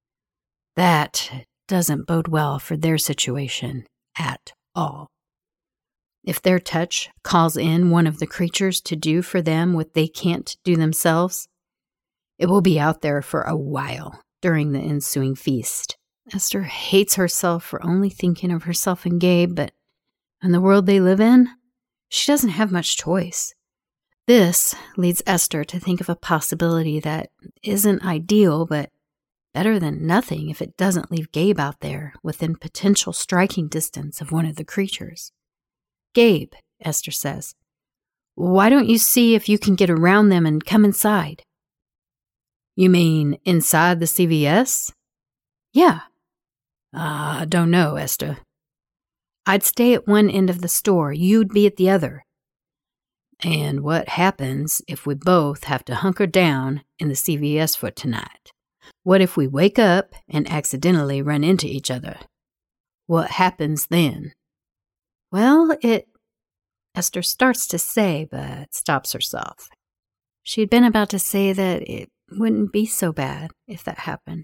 That doesn't bode well for their situation at all. If their touch calls in one of the creatures to do for them what they can't do themselves, it will be out there for a while during the ensuing feast, Esther hates herself for only thinking of herself and Gabe, but in the world they live in, she doesn't have much choice. This leads Esther to think of a possibility that isn't ideal, but better than nothing if it doesn't leave Gabe out there within potential striking distance of one of the creatures. "Gabe," Esther says, "why don't you see if you can get around them and come inside?" "You mean inside the CVS?" "Yeah." "I don't know, Esther." "I'd stay at one end of the store. You'd be at the other." "And what happens if we both have to hunker down in the CVS for tonight? What if we wake up and accidentally run into each other? What happens then?" "Well, Esther starts to say, but stops herself. She'd been about to say that it wouldn't be so bad if that happened.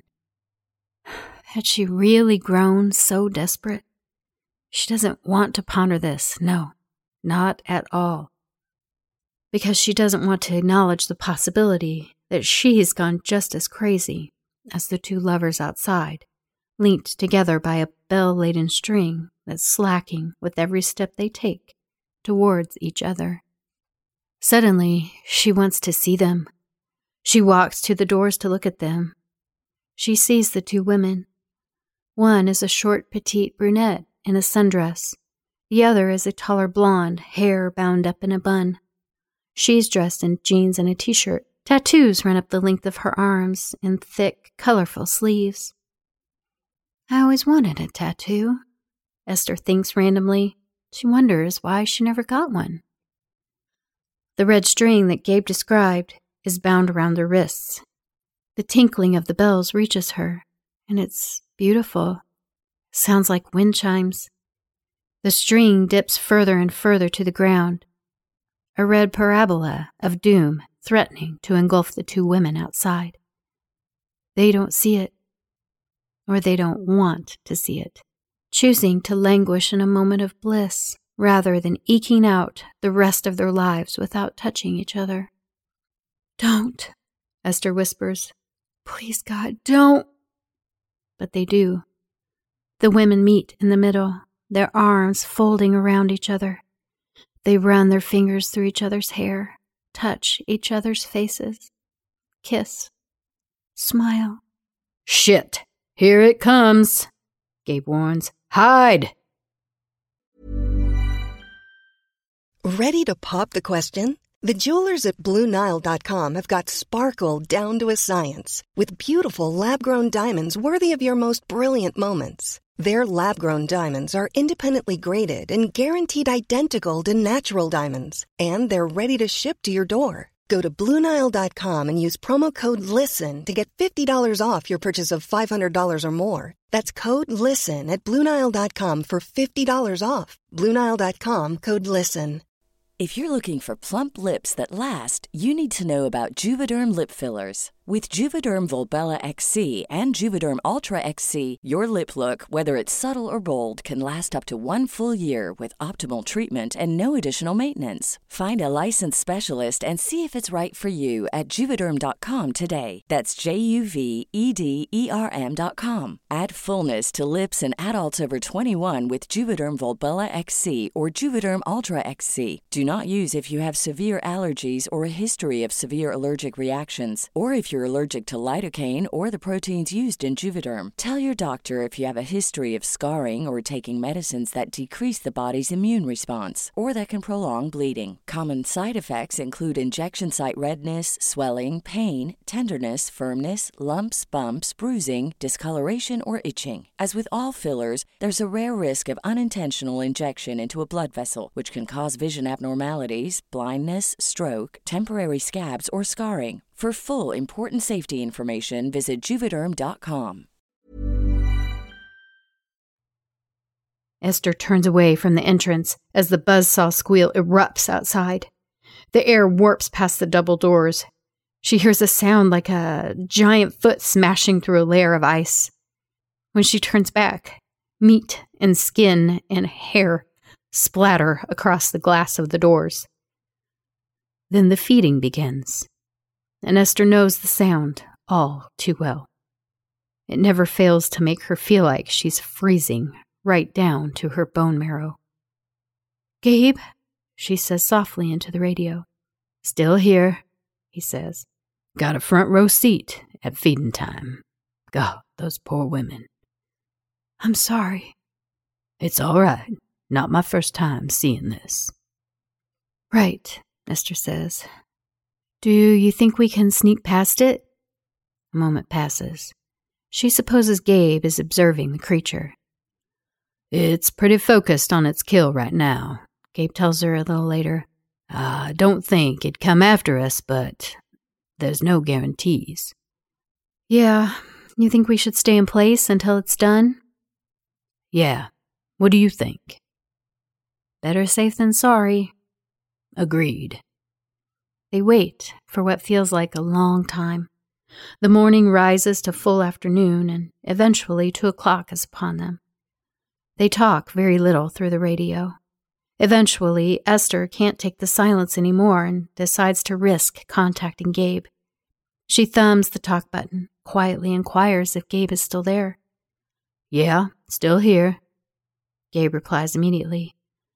Had she really grown so desperate? She doesn't want to ponder this, no, not at all. Because she doesn't want to acknowledge the possibility that she's gone just as crazy as the two lovers outside, linked together by a bell-laden string that's slacking with every step they take towards each other. Suddenly, she wants to see them. She walks to the doors to look at them. She sees the two women. One is a short, petite brunette in a sundress. The other is a taller blonde, hair bound up in a bun. She's dressed in jeans and a t-shirt. Tattoos run up the length of her arms in thick, colorful sleeves. "I always wanted a tattoo," Esther thinks randomly. She wonders why she never got one. The red string that Gabe described is bound around their wrists. The tinkling of the bells reaches her, and it's beautiful. Sounds like wind chimes. The string dips further and further to the ground. A red parabola of doom threatening to engulf the two women outside. They don't see it, or they don't want to see it, choosing to languish in a moment of bliss rather than eking out the rest of their lives without touching each other. "Don't," Esther whispers. "Please, God, don't." But they do. The women meet in the middle, their arms folding around each other. They run their fingers through each other's hair, touch each other's faces, kiss, smile. "Shit, here it comes," Gabe warns. "Hide!" Ready to pop the question? The jewelers at BlueNile.com have got sparkle down to a science with beautiful lab-grown diamonds worthy of your most brilliant moments. Their lab-grown diamonds are independently graded and guaranteed identical to natural diamonds, and they're ready to ship to your door. Go to BlueNile.com and use promo code LISTEN to get $50 off your purchase of $500 or more. That's code LISTEN at BlueNile.com for $50 off. BlueNile.com, code LISTEN. If you're looking for plump lips that last, you need to know about Juvederm lip fillers. With Juvederm Volbella XC and Juvederm Ultra XC, your lip look, whether it's subtle or bold, can last up to 1 full year with optimal treatment and no additional maintenance. Find a licensed specialist and see if it's right for you at Juvederm.com today. That's JUVEDERM.com. Add fullness to lips in adults over 21 with Juvederm Volbella XC or Juvederm Ultra XC. Do not use if you have severe allergies or a history of severe allergic reactions, or if you're allergic to lidocaine or the proteins used in Juvederm. Tell your doctor if you have a history of scarring or taking medicines that decrease the body's immune response or that can prolong bleeding. Common side effects include injection site redness, swelling, pain, tenderness, firmness, lumps, bumps, bruising, discoloration, or itching. As with all fillers, there's a rare risk of unintentional injection into a blood vessel, which can cause vision abnormalities, blindness, stroke, temporary scabs, or scarring. For full, important safety information, visit Juvederm.com. Esther turns away from the entrance as the buzzsaw squeal erupts outside. The air warps past the double doors. She hears a sound like a giant foot smashing through a layer of ice. When she turns back, meat and skin and hair splatter across the glass of the doors. Then the feeding begins, and Esther knows the sound all too well. It never fails to make her feel like she's freezing right down to her bone marrow. "Gabe," she says softly into the radio. "Still here," he says. "Got a front row seat at feeding time. God, those poor women." "I'm sorry." "It's all right. Not my first time seeing this." "Right," Esther says. "Do you think we can sneak past it?" A moment passes. She supposes Gabe is observing the creature. "It's pretty focused on its kill right now," Gabe tells her a little later. "I don't think it'd come after us, but there's no guarantees." "Yeah, you think we should stay in place until it's done?" "Yeah, what do you think?" "Better safe than sorry." "Agreed." They wait for what feels like a long time. The morning rises to full afternoon, and eventually 2 o'clock is upon them. They talk very little through the radio. Eventually, Esther can't take the silence anymore and decides to risk contacting Gabe. She thumbs the talk button, quietly inquires if Gabe is still there. "Yeah, still here." Gabe replies immediately.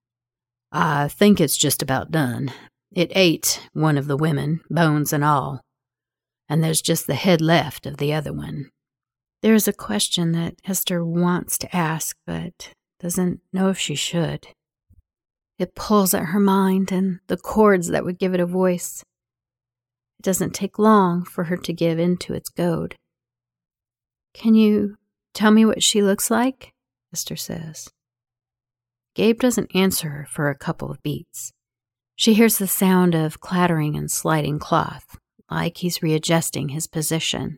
"I think it's just about done. It ate one of the women, bones and all. And there's just the head left of the other one." There is a question that Esther wants to ask, but doesn't know if she should. It pulls at her mind and the chords that would give it a voice. It doesn't take long for her to give in to its goad. "Can you tell me what she looks like?" Esther says. Gabe doesn't answer her for a couple of beats. She hears the sound of clattering and sliding cloth, like he's readjusting his position.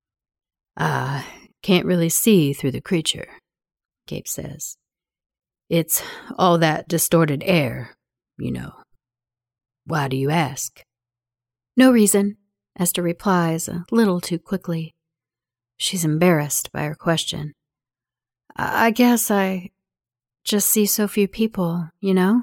"I can't really see through the creature," Gabe says. "It's all that distorted air, you know." "Why do you ask?" "No reason," Esther replies a little too quickly. She's embarrassed by her question. I guess I just see so few people, you know?"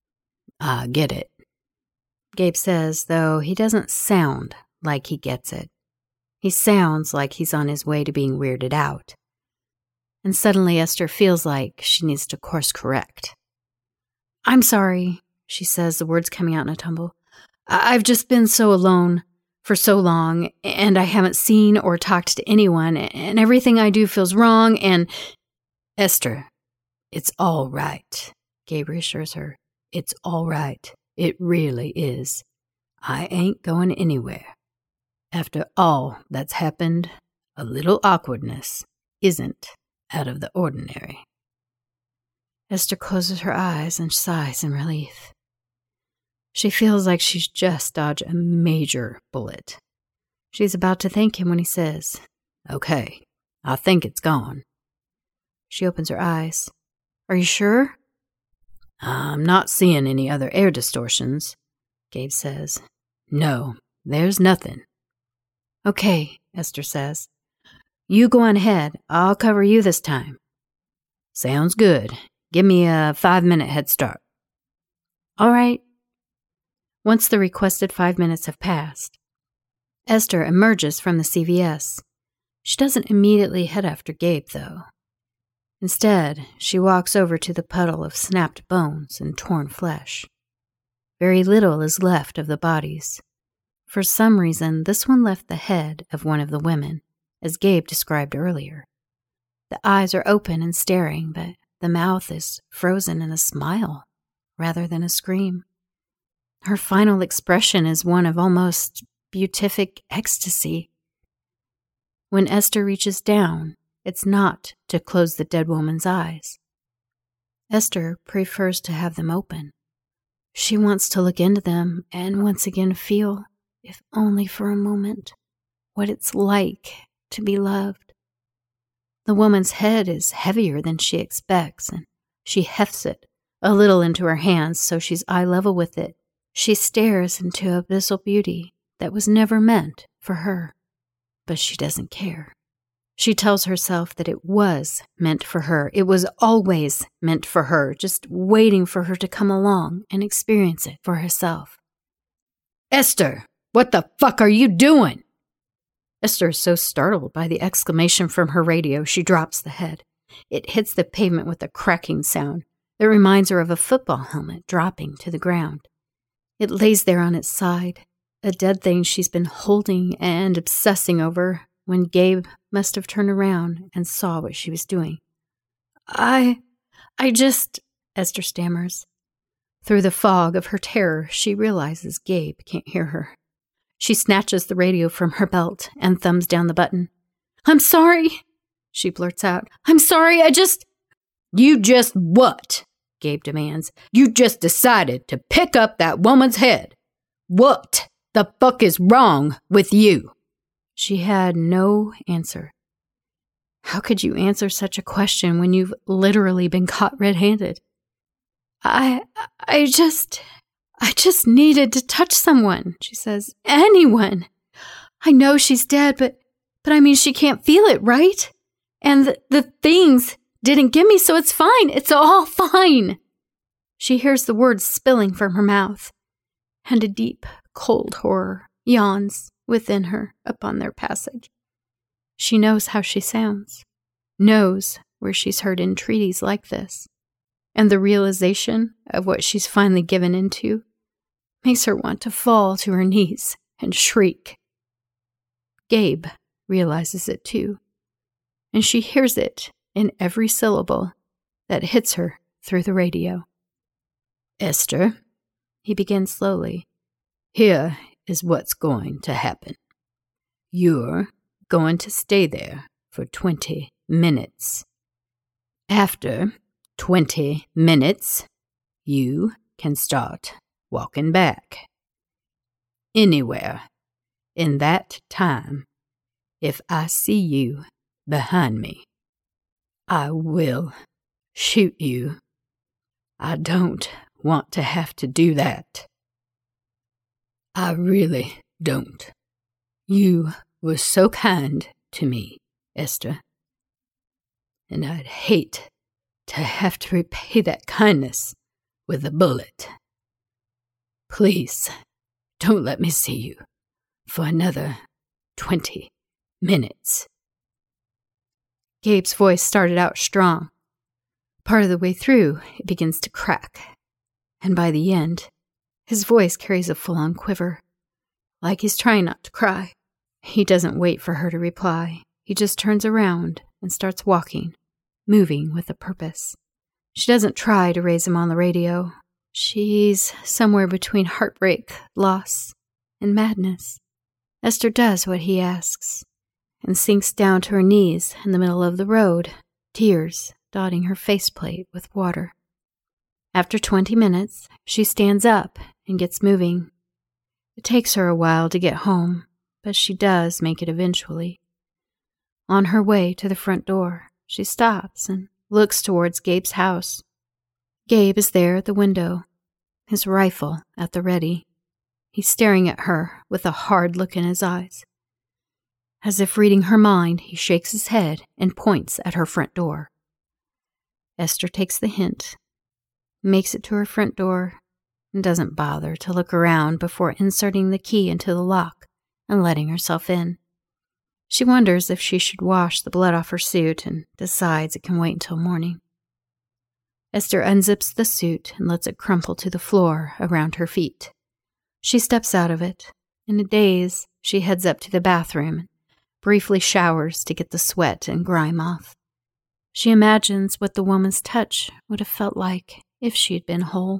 "I get it," Gabe says, though he doesn't sound like he gets it. He sounds like he's on his way to being weirded out. And suddenly Esther feels like she needs to course correct. "I'm sorry," she says, the words coming out in a tumble. "I've just been so alone for so long, and I haven't seen or talked to anyone, and everything I do feels wrong, and—" "Esther, it's all right," Gabe reassures her. "It's all right. It really is. I ain't going anywhere. After all that's happened, a little awkwardness isn't out of the ordinary." Esther closes her eyes and sighs in relief. She feels like she's just dodged a major bullet. She's about to thank him when he says, "Okay, I think it's gone." She opens her eyes. "Are you sure?" "I'm not seeing any other air distortions," Gabe says. "No, there's nothing." "Okay," Esther says. "You go on ahead. I'll cover you this time." "Sounds good. Give me a 5-minute head start." "All right." Once the requested 5 minutes have passed, Esther emerges from the CVS. She doesn't immediately head after Gabe, though. Instead, she walks over to the puddle of snapped bones and torn flesh. Very little is left of the bodies. For some reason, this one left the head of one of the women, as Gabe described earlier. The eyes are open and staring, but the mouth is frozen in a smile rather than a scream. Her final expression is one of almost beatific ecstasy. When Esther reaches down, it's not to close the dead woman's eyes. Esther prefers to have them open. She wants to look into them and once again feel, if only for a moment, what it's like to be loved. The woman's head is heavier than she expects, and she hefts it a little into her hands so she's eye level with it. She stares into abyssal beauty that was never meant for her, but she doesn't care. She tells herself that it was meant for her. It was always meant for her, just waiting for her to come along and experience it for herself. "Esther, what the fuck are you doing?" Esther is so startled by the exclamation from her radio, she drops the head. It hits the pavement with a cracking sound that reminds her of a football helmet dropping to the ground. It lays there on its side, a dead thing she's been holding and obsessing over when Gabe must have turned around and saw what she was doing. I just, Esther stammers. Through the fog of her terror, she realizes Gabe can't hear her. She snatches the radio from her belt and thumbs down the button. I'm sorry, she blurts out. I'm sorry, You just what? Gabe demands. You just decided to pick up that woman's head. What the fuck is wrong with you? She had no answer. How could you answer such a question when you've literally been caught red-handed? I just needed to touch someone, she says. Anyone. I know she's dead, but I mean, she can't feel it, right? And the things didn't get me, so it's fine. It's all fine. She hears the words spilling from her mouth, and a deep, cold horror yawns within her upon their passage. She knows how she sounds, knows where she's heard entreaties like this, and the realization of what she's finally given into makes her want to fall to her knees and shriek. Gabe realizes it too, and she hears it in every syllable that hits her through the radio. Esther, he begins slowly, here is what's going to happen. You're going to stay there for 20 minutes. After 20 minutes, you can start walking back. Anywhere. In that time, if I see you behind me, I will shoot you. I don't want to have to do that. I really don't. You were so kind to me, Esther, and I'd hate to have to repay that kindness with a bullet. Please, don't let me see you for another 20 minutes. Gabe's voice started out strong. Part of the way through, it begins to crack, and by the end, his voice carries a full-on quiver, like he's trying not to cry. He doesn't wait for her to reply. He just turns around and starts walking, moving with a purpose. She doesn't try to raise him on the radio. She's somewhere between heartbreak, loss, and madness. Esther does what he asks and sinks down to her knees in the middle of the road, tears dotting her faceplate with water. After 20 minutes, she stands up and gets moving. It takes her a while to get home, but she does make it eventually. On her way to the front door, she stops and looks towards Gabe's house. Gabe is there at the window, his rifle at the ready. He's staring at her with a hard look in his eyes. As if reading her mind, he shakes his head and points at her front door. Esther takes the hint, makes it to her front door, and doesn't bother to look around before inserting the key into the lock and letting herself in. She wonders if she should wash the blood off her suit and decides it can wait until morning. Esther unzips the suit and lets it crumple to the floor around her feet. She steps out of it. In a daze, she heads up to the bathroom and briefly showers to get the sweat and grime off. She imagines what the woman's touch would have felt like if she had been whole.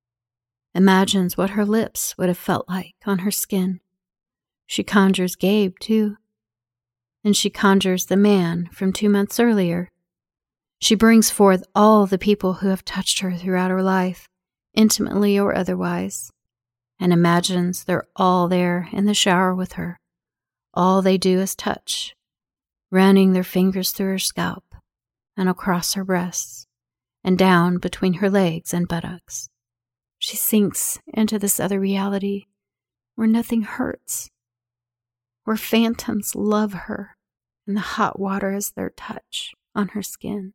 Imagines what her lips would have felt like on her skin. She conjures Gabe, too. And she conjures the man from 2 months earlier. She brings forth all the people who have touched her throughout her life, intimately or otherwise, and imagines they're all there in the shower with her. All they do is touch, running their fingers through her scalp and across her breasts and down between her legs and buttocks. She sinks into this other reality where nothing hurts, where phantoms love her and the hot water is their touch on her skin.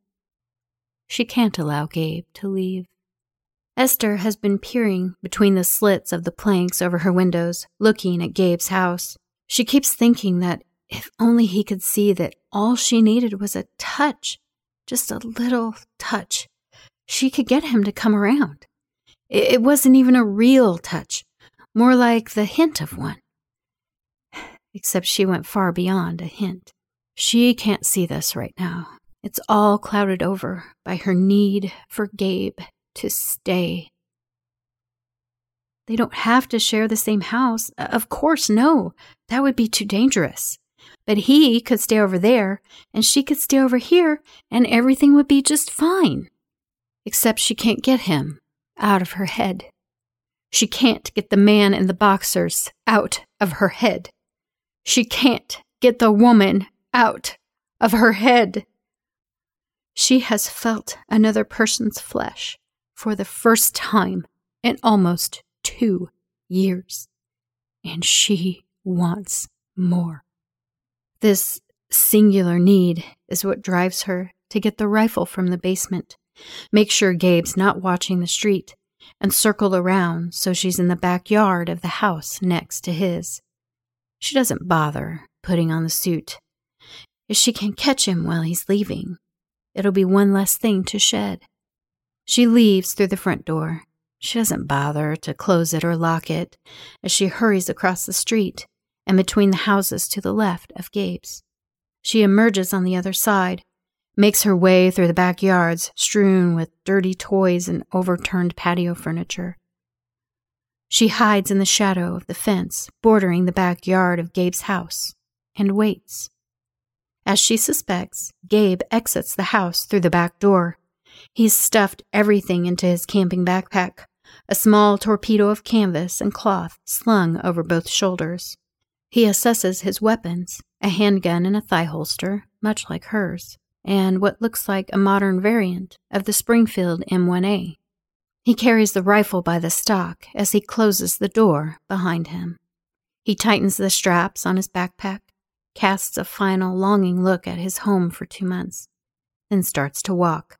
She can't allow Gabe to leave. Esther has been peering between the slits of the planks over her windows, looking at Gabe's house. She keeps thinking that If only he could see that all she needed was a touch, just a little touch. She could get him to come around. It wasn't even a real touch, more like the hint of one. Except she went far beyond a hint. She can't see this right now. It's all clouded over by her need for Gabe to stay. They don't have to share the same house. Of course, no. That would be too dangerous. But he could stay over there, and she could stay over here, and everything would be just fine. Except she can't get him out of her head. She can't get the man in the boxers out of her head. She can't get the woman out of her head. She has felt another person's flesh for the first time in almost 2 years, and she wants more. This singular need is what drives her to get the rifle from the basement, make sure Gabe's not watching the street, and circle around so she's in the backyard of the house next to his. She doesn't bother putting on the suit. If she can catch him while he's leaving, it'll be one less thing to shed. She leaves through the front door. She doesn't bother to close it or lock it as she hurries across the street and between the houses to the left of Gabe's. She emerges on the other side, makes her way through the backyards strewn with dirty toys and overturned patio furniture. She hides in the shadow of the fence bordering the backyard of Gabe's house and waits. As she suspects, Gabe exits the house through the back door. He's stuffed everything into his camping backpack, a small torpedo of canvas and cloth slung over both shoulders. He assesses his weapons, a handgun and a thigh holster, much like hers, and what looks like a modern variant of the Springfield M1A. He carries the rifle by the stock as he closes the door behind him. He tightens the straps on his backpack, casts a final longing look at his home for 2 months, then starts to walk.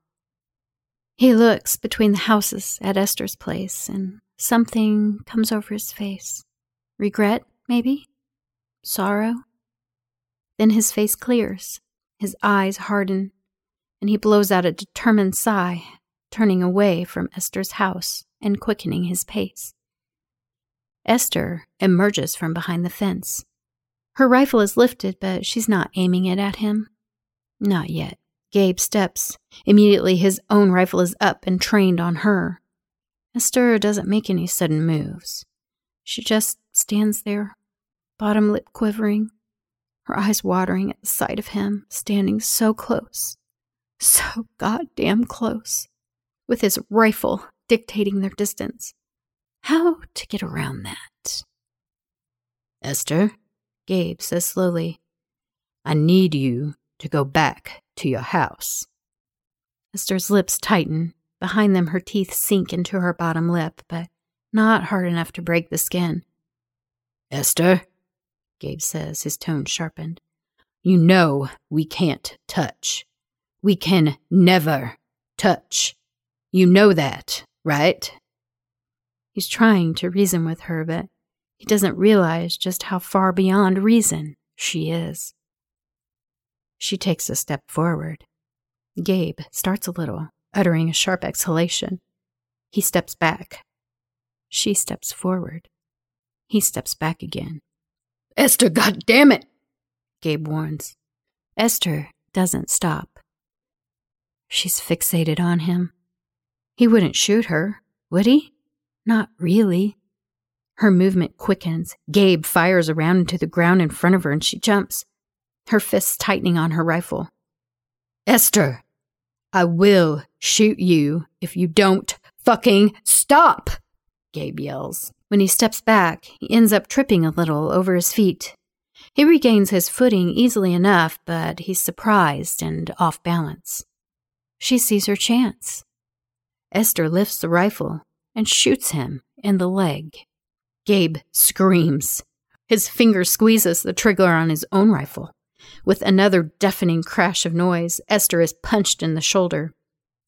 He looks between the houses at Esther's place, and something comes over his face. Regret, maybe? Sorrow? Then his face clears, his eyes harden, and he blows out a determined sigh, turning away from Esther's house and quickening his pace. Esther emerges from behind the fence. Her rifle is lifted, but she's not aiming it at him. Not yet. Gabe steps. Immediately his own rifle is up and trained on her. Esther doesn't make any sudden moves. She just stands there, bottom lip quivering, her eyes watering at the sight of him standing so close, so goddamn close, with his rifle dictating their distance. How to get around that? Esther, Gabe says slowly, I need you to go back to your house. Esther's lips tighten. Behind them, her teeth sink into her bottom lip, but not hard enough to break the skin. Esther, Gabe says, his tone sharpened, you know we can't touch. We can never touch. You know that, right? He's trying to reason with her, but he doesn't realize just how far beyond reason she is. She takes a step forward. Gabe starts a little, uttering a sharp exhalation. He steps back. She steps forward. He steps back again. Esther, goddammit! Gabe warns. Esther doesn't stop. She's fixated on him. He wouldn't shoot her, would he? Not really. Her movement quickens. Gabe fires around into the ground in front of her and she jumps, her fists tightening on her rifle. Esther, I will shoot you if you don't fucking stop, Gabe yells. When he steps back, he ends up tripping a little over his feet. He regains his footing easily enough, but he's surprised and off balance. She sees her chance. Esther lifts the rifle and shoots him in the leg. Gabe screams. His finger squeezes the trigger on his own rifle. With another deafening crash of noise, Esther is punched in the shoulder.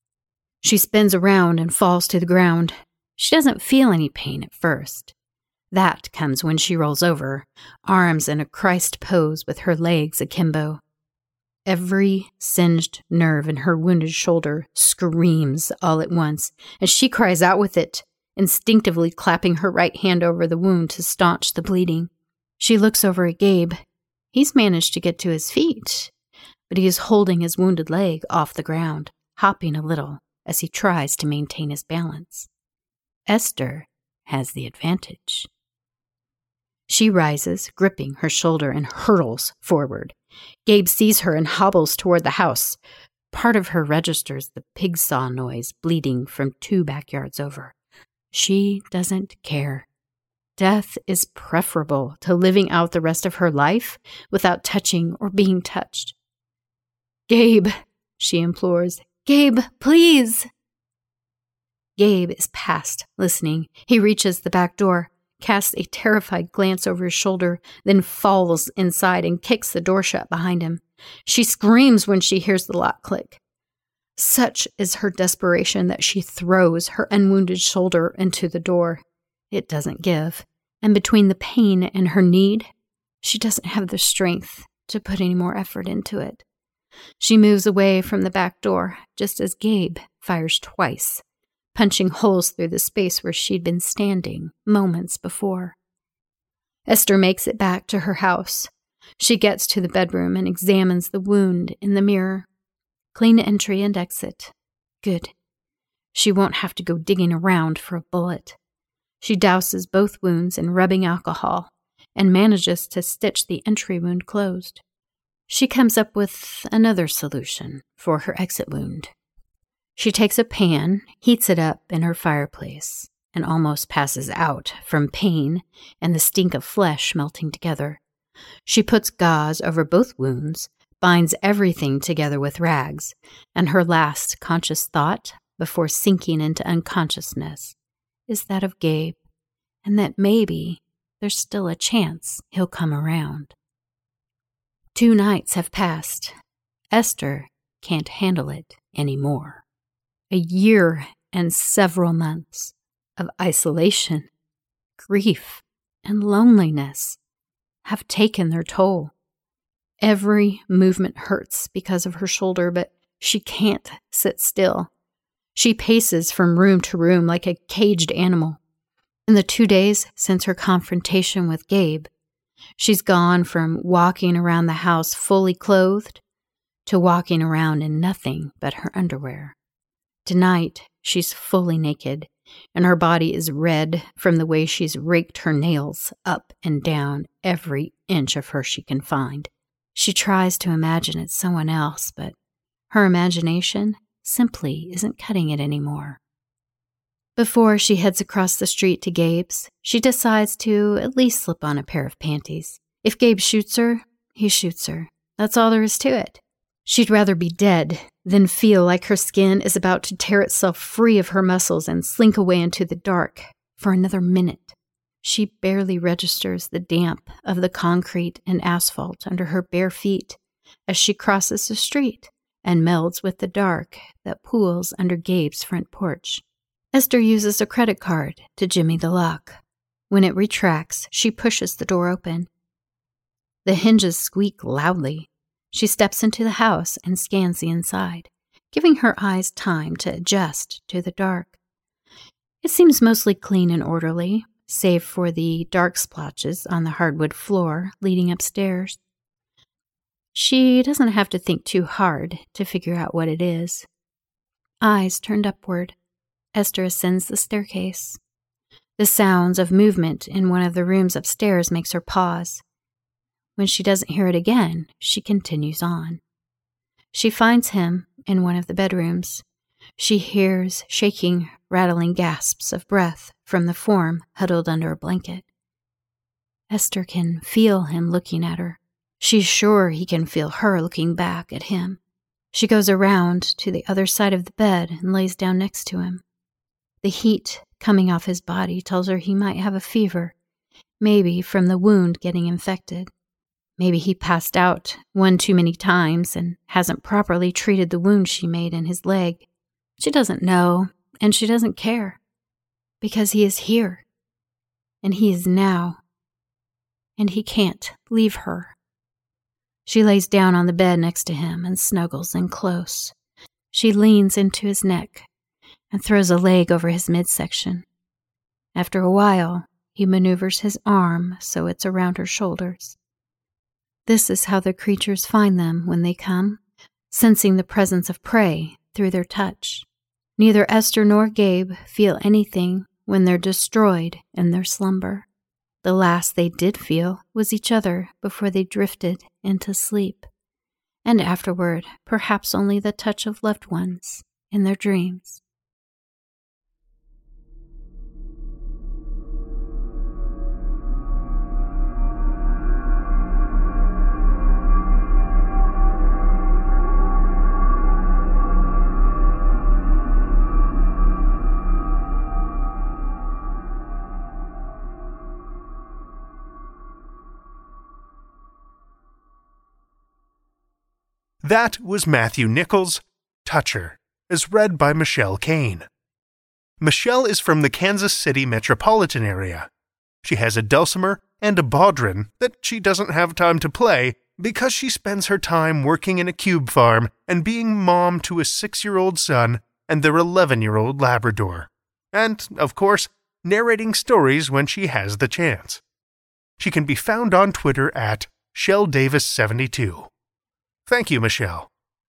She spins around and falls to the ground. She doesn't feel any pain at first. That comes when she rolls over, arms in a Christ pose with her legs akimbo. Every singed nerve in her wounded shoulder screams all at once as she cries out with it, instinctively clapping her right hand over the wound to staunch the bleeding. She looks over at Gabe. He's managed to get to his feet, but he is holding his wounded leg off the ground, hopping a little as he tries to maintain his balance. Esther has the advantage. She rises, gripping her shoulder, and hurtles forward. Gabe sees her and hobbles toward the house. Part of her registers the pig saw noise bleeding from 2 backyards over. She doesn't care. Death is preferable to living out the rest of her life without touching or being touched. "Gabe," she implores. "Gabe, please." Gabe is past listening. He reaches the back door, casts a terrified glance over his shoulder, then falls inside and kicks the door shut behind him. She screams when she hears the lock click. Such is her desperation that she throws her unwounded shoulder into the door. It doesn't give, and between the pain and her need, she doesn't have the strength to put any more effort into it. She moves away from the back door just as Gabe fires twice, punching holes through the space where she'd been standing moments before. Esther makes it back to her house. She gets to the bedroom and examines the wound in the mirror. Clean entry and exit. Good. She won't have to go digging around for a bullet. She douses both wounds in rubbing alcohol and manages to stitch the entry wound closed. She comes up with another solution for her exit wound. She takes a pan, heats it up in her fireplace, and almost passes out from pain and the stink of flesh melting together. She puts gauze over both wounds, binds everything together with rags, and her last conscious thought before sinking into unconsciousness is that of Gabe, and that maybe there's still a chance he'll come around. 2 nights have passed. Esther can't handle it anymore. A year and several months of isolation, grief, and loneliness have taken their toll. Every movement hurts because of her shoulder, but she can't sit still. She paces from room to room like a caged animal. In the 2 days since her confrontation with Gabe, she's gone from walking around the house fully clothed to walking around in nothing but her underwear. Tonight, she's fully naked, and her body is red from the way she's raked her nails up and down every inch of her she can find. She tries to imagine it's someone else, but her imagination simply isn't cutting it anymore. Before she heads across the street to Gabe's, she decides to at least slip on a pair of panties. If Gabe shoots her, he shoots her. That's all there is to it. She'd rather be dead than feel like her skin is about to tear itself free of her muscles and slink away into the dark for another minute. She barely registers the damp of the concrete and asphalt under her bare feet as she crosses the street and melds with the dark that pools under Gabe's front porch. Esther uses a credit card to jimmy the lock. When it retracts, she pushes the door open. The hinges squeak loudly. She steps into the house and scans the inside, giving her eyes time to adjust to the dark. It seems mostly clean and orderly, save for the dark splotches on the hardwood floor leading upstairs. She doesn't have to think too hard to figure out what it is. Eyes turned upward, Esther ascends the staircase. The sounds of movement in one of the rooms upstairs makes her pause. When she doesn't hear it again, she continues on. She finds him in one of the bedrooms. She hears shaking, rattling gasps of breath from the form huddled under a blanket. Esther can feel him looking at her. She's sure he can feel her looking back at him. She goes around to the other side of the bed and lays down next to him. The heat coming off his body tells her he might have a fever, maybe from the wound getting infected. Maybe he passed out one too many times and hasn't properly treated the wound she made in his leg. She doesn't know, and she doesn't care, because he is here. and he is now. And he can't leave her. She lays down on the bed next to him and snuggles in close. She leans into his neck and throws a leg over his midsection. After a while, he maneuvers his arm so it's around her shoulders. This is how the creatures find them when they come, sensing the presence of prey through their touch. Neither Esther nor Gabe feel anything when they're destroyed in their slumber. The last they did feel was each other before they drifted into sleep, and afterward, perhaps only the touch of loved ones in their dreams. That was Matthew Nichols' Toucher, as read by Michelle Kane. Michelle is from the Kansas City metropolitan area. She has a dulcimer and a bodhrán that she doesn't have time to play because she spends her time working in a cube farm and being mom to a 6-year-old son and their 11-year-old Labrador. And, of course, narrating stories when she has the chance. She can be found on Twitter at ShellDavis72. Thank you, Michelle.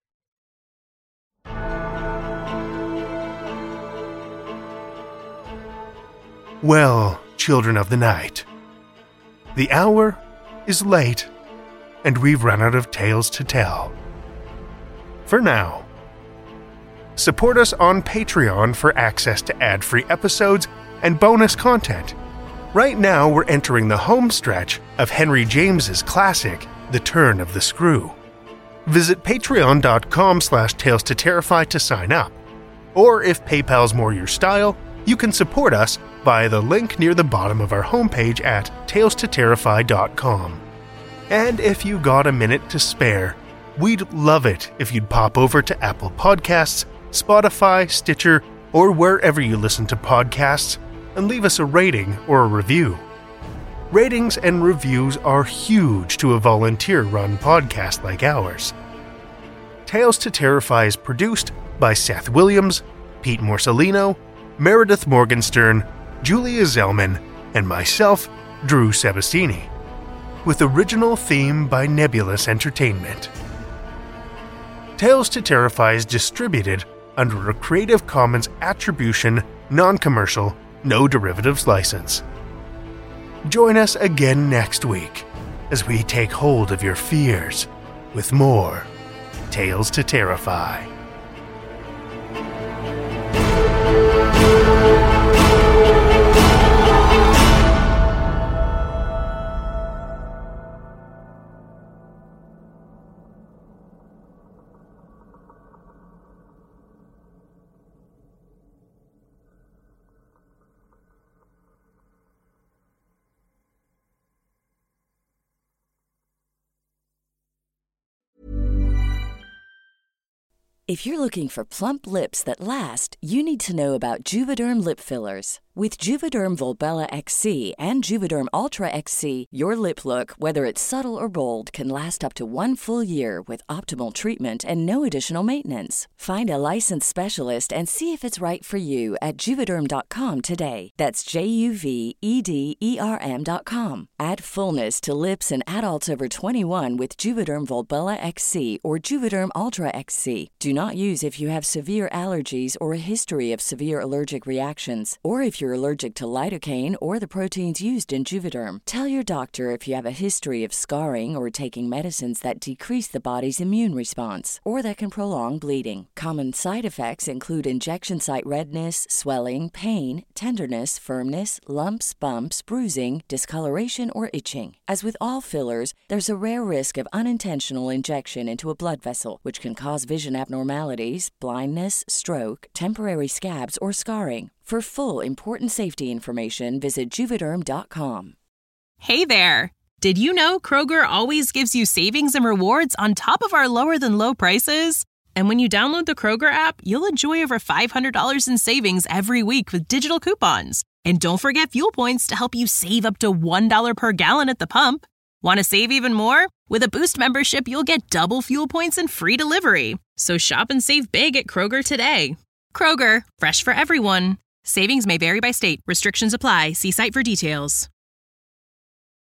Well, children of the night, the hour is late, and we've run out of tales to tell. For now. Support us on Patreon for access to ad-free episodes and bonus content. Right now, we're entering the home stretch of Henry James's classic, The Turn of the Screw. Visit patreon.com/Tales to Terrify to sign up. Or if PayPal's more your style, you can support us via the link near the bottom of our homepage at talestoterrify.com. And if you got a minute to spare, we'd love it if you'd pop over to Apple Podcasts, Spotify, Stitcher, or wherever you listen to podcasts and leave us a rating or a review. Ratings and reviews are huge to a volunteer-run podcast like ours. Tales to Terrify is produced by Seth Williams, Pete Morcellino, Meredith Morgenstern, Julia Zellman, and myself, Drew Sebastini, with original theme by Nebulous Entertainment. Tales to Terrify is distributed under a Creative Commons Attribution, Non-Commercial, No Derivatives license. Join us again next week as we take hold of your fears with more Tales to Terrify. If you're looking for plump lips that last, you need to know about Juvederm lip fillers. With Juvederm Volbella XC and Juvederm Ultra XC, your lip look, whether it's subtle or bold, can last up to 1 full year with optimal treatment and no additional maintenance. Find a licensed specialist and see if it's right for you at Juvederm.com today. That's JUVEDERM.com. Add fullness to lips in adults over 21 with Juvederm Volbella XC or Juvederm Ultra XC. Do not use if you have severe allergies or a history of severe allergic reactions, or if you're allergic to lidocaine or the proteins used in Juvederm. Tell your doctor if you have a history of scarring or taking medicines that decrease the body's immune response or that can prolong bleeding. Common side effects include injection site redness, swelling, pain, tenderness, firmness, lumps, bumps, bruising, discoloration, or itching. As with all fillers, there's a rare risk of unintentional injection into a blood vessel, which can cause vision abnormalities, blindness, stroke, temporary scabs, or scarring. For full, important safety information, visit Juvederm.com. Hey there! Did you know Kroger always gives you savings and rewards on top of our lower-than-low prices? And when you download the Kroger app, you'll enjoy over $500 in savings every week with digital coupons. And don't forget fuel points to help you save up to $1 per gallon at the pump. Want to save even more? With a Boost membership, you'll get double fuel points and free delivery. So shop and save big at Kroger today. Kroger, fresh for everyone. Savings may vary by state. Restrictions apply. See site for details.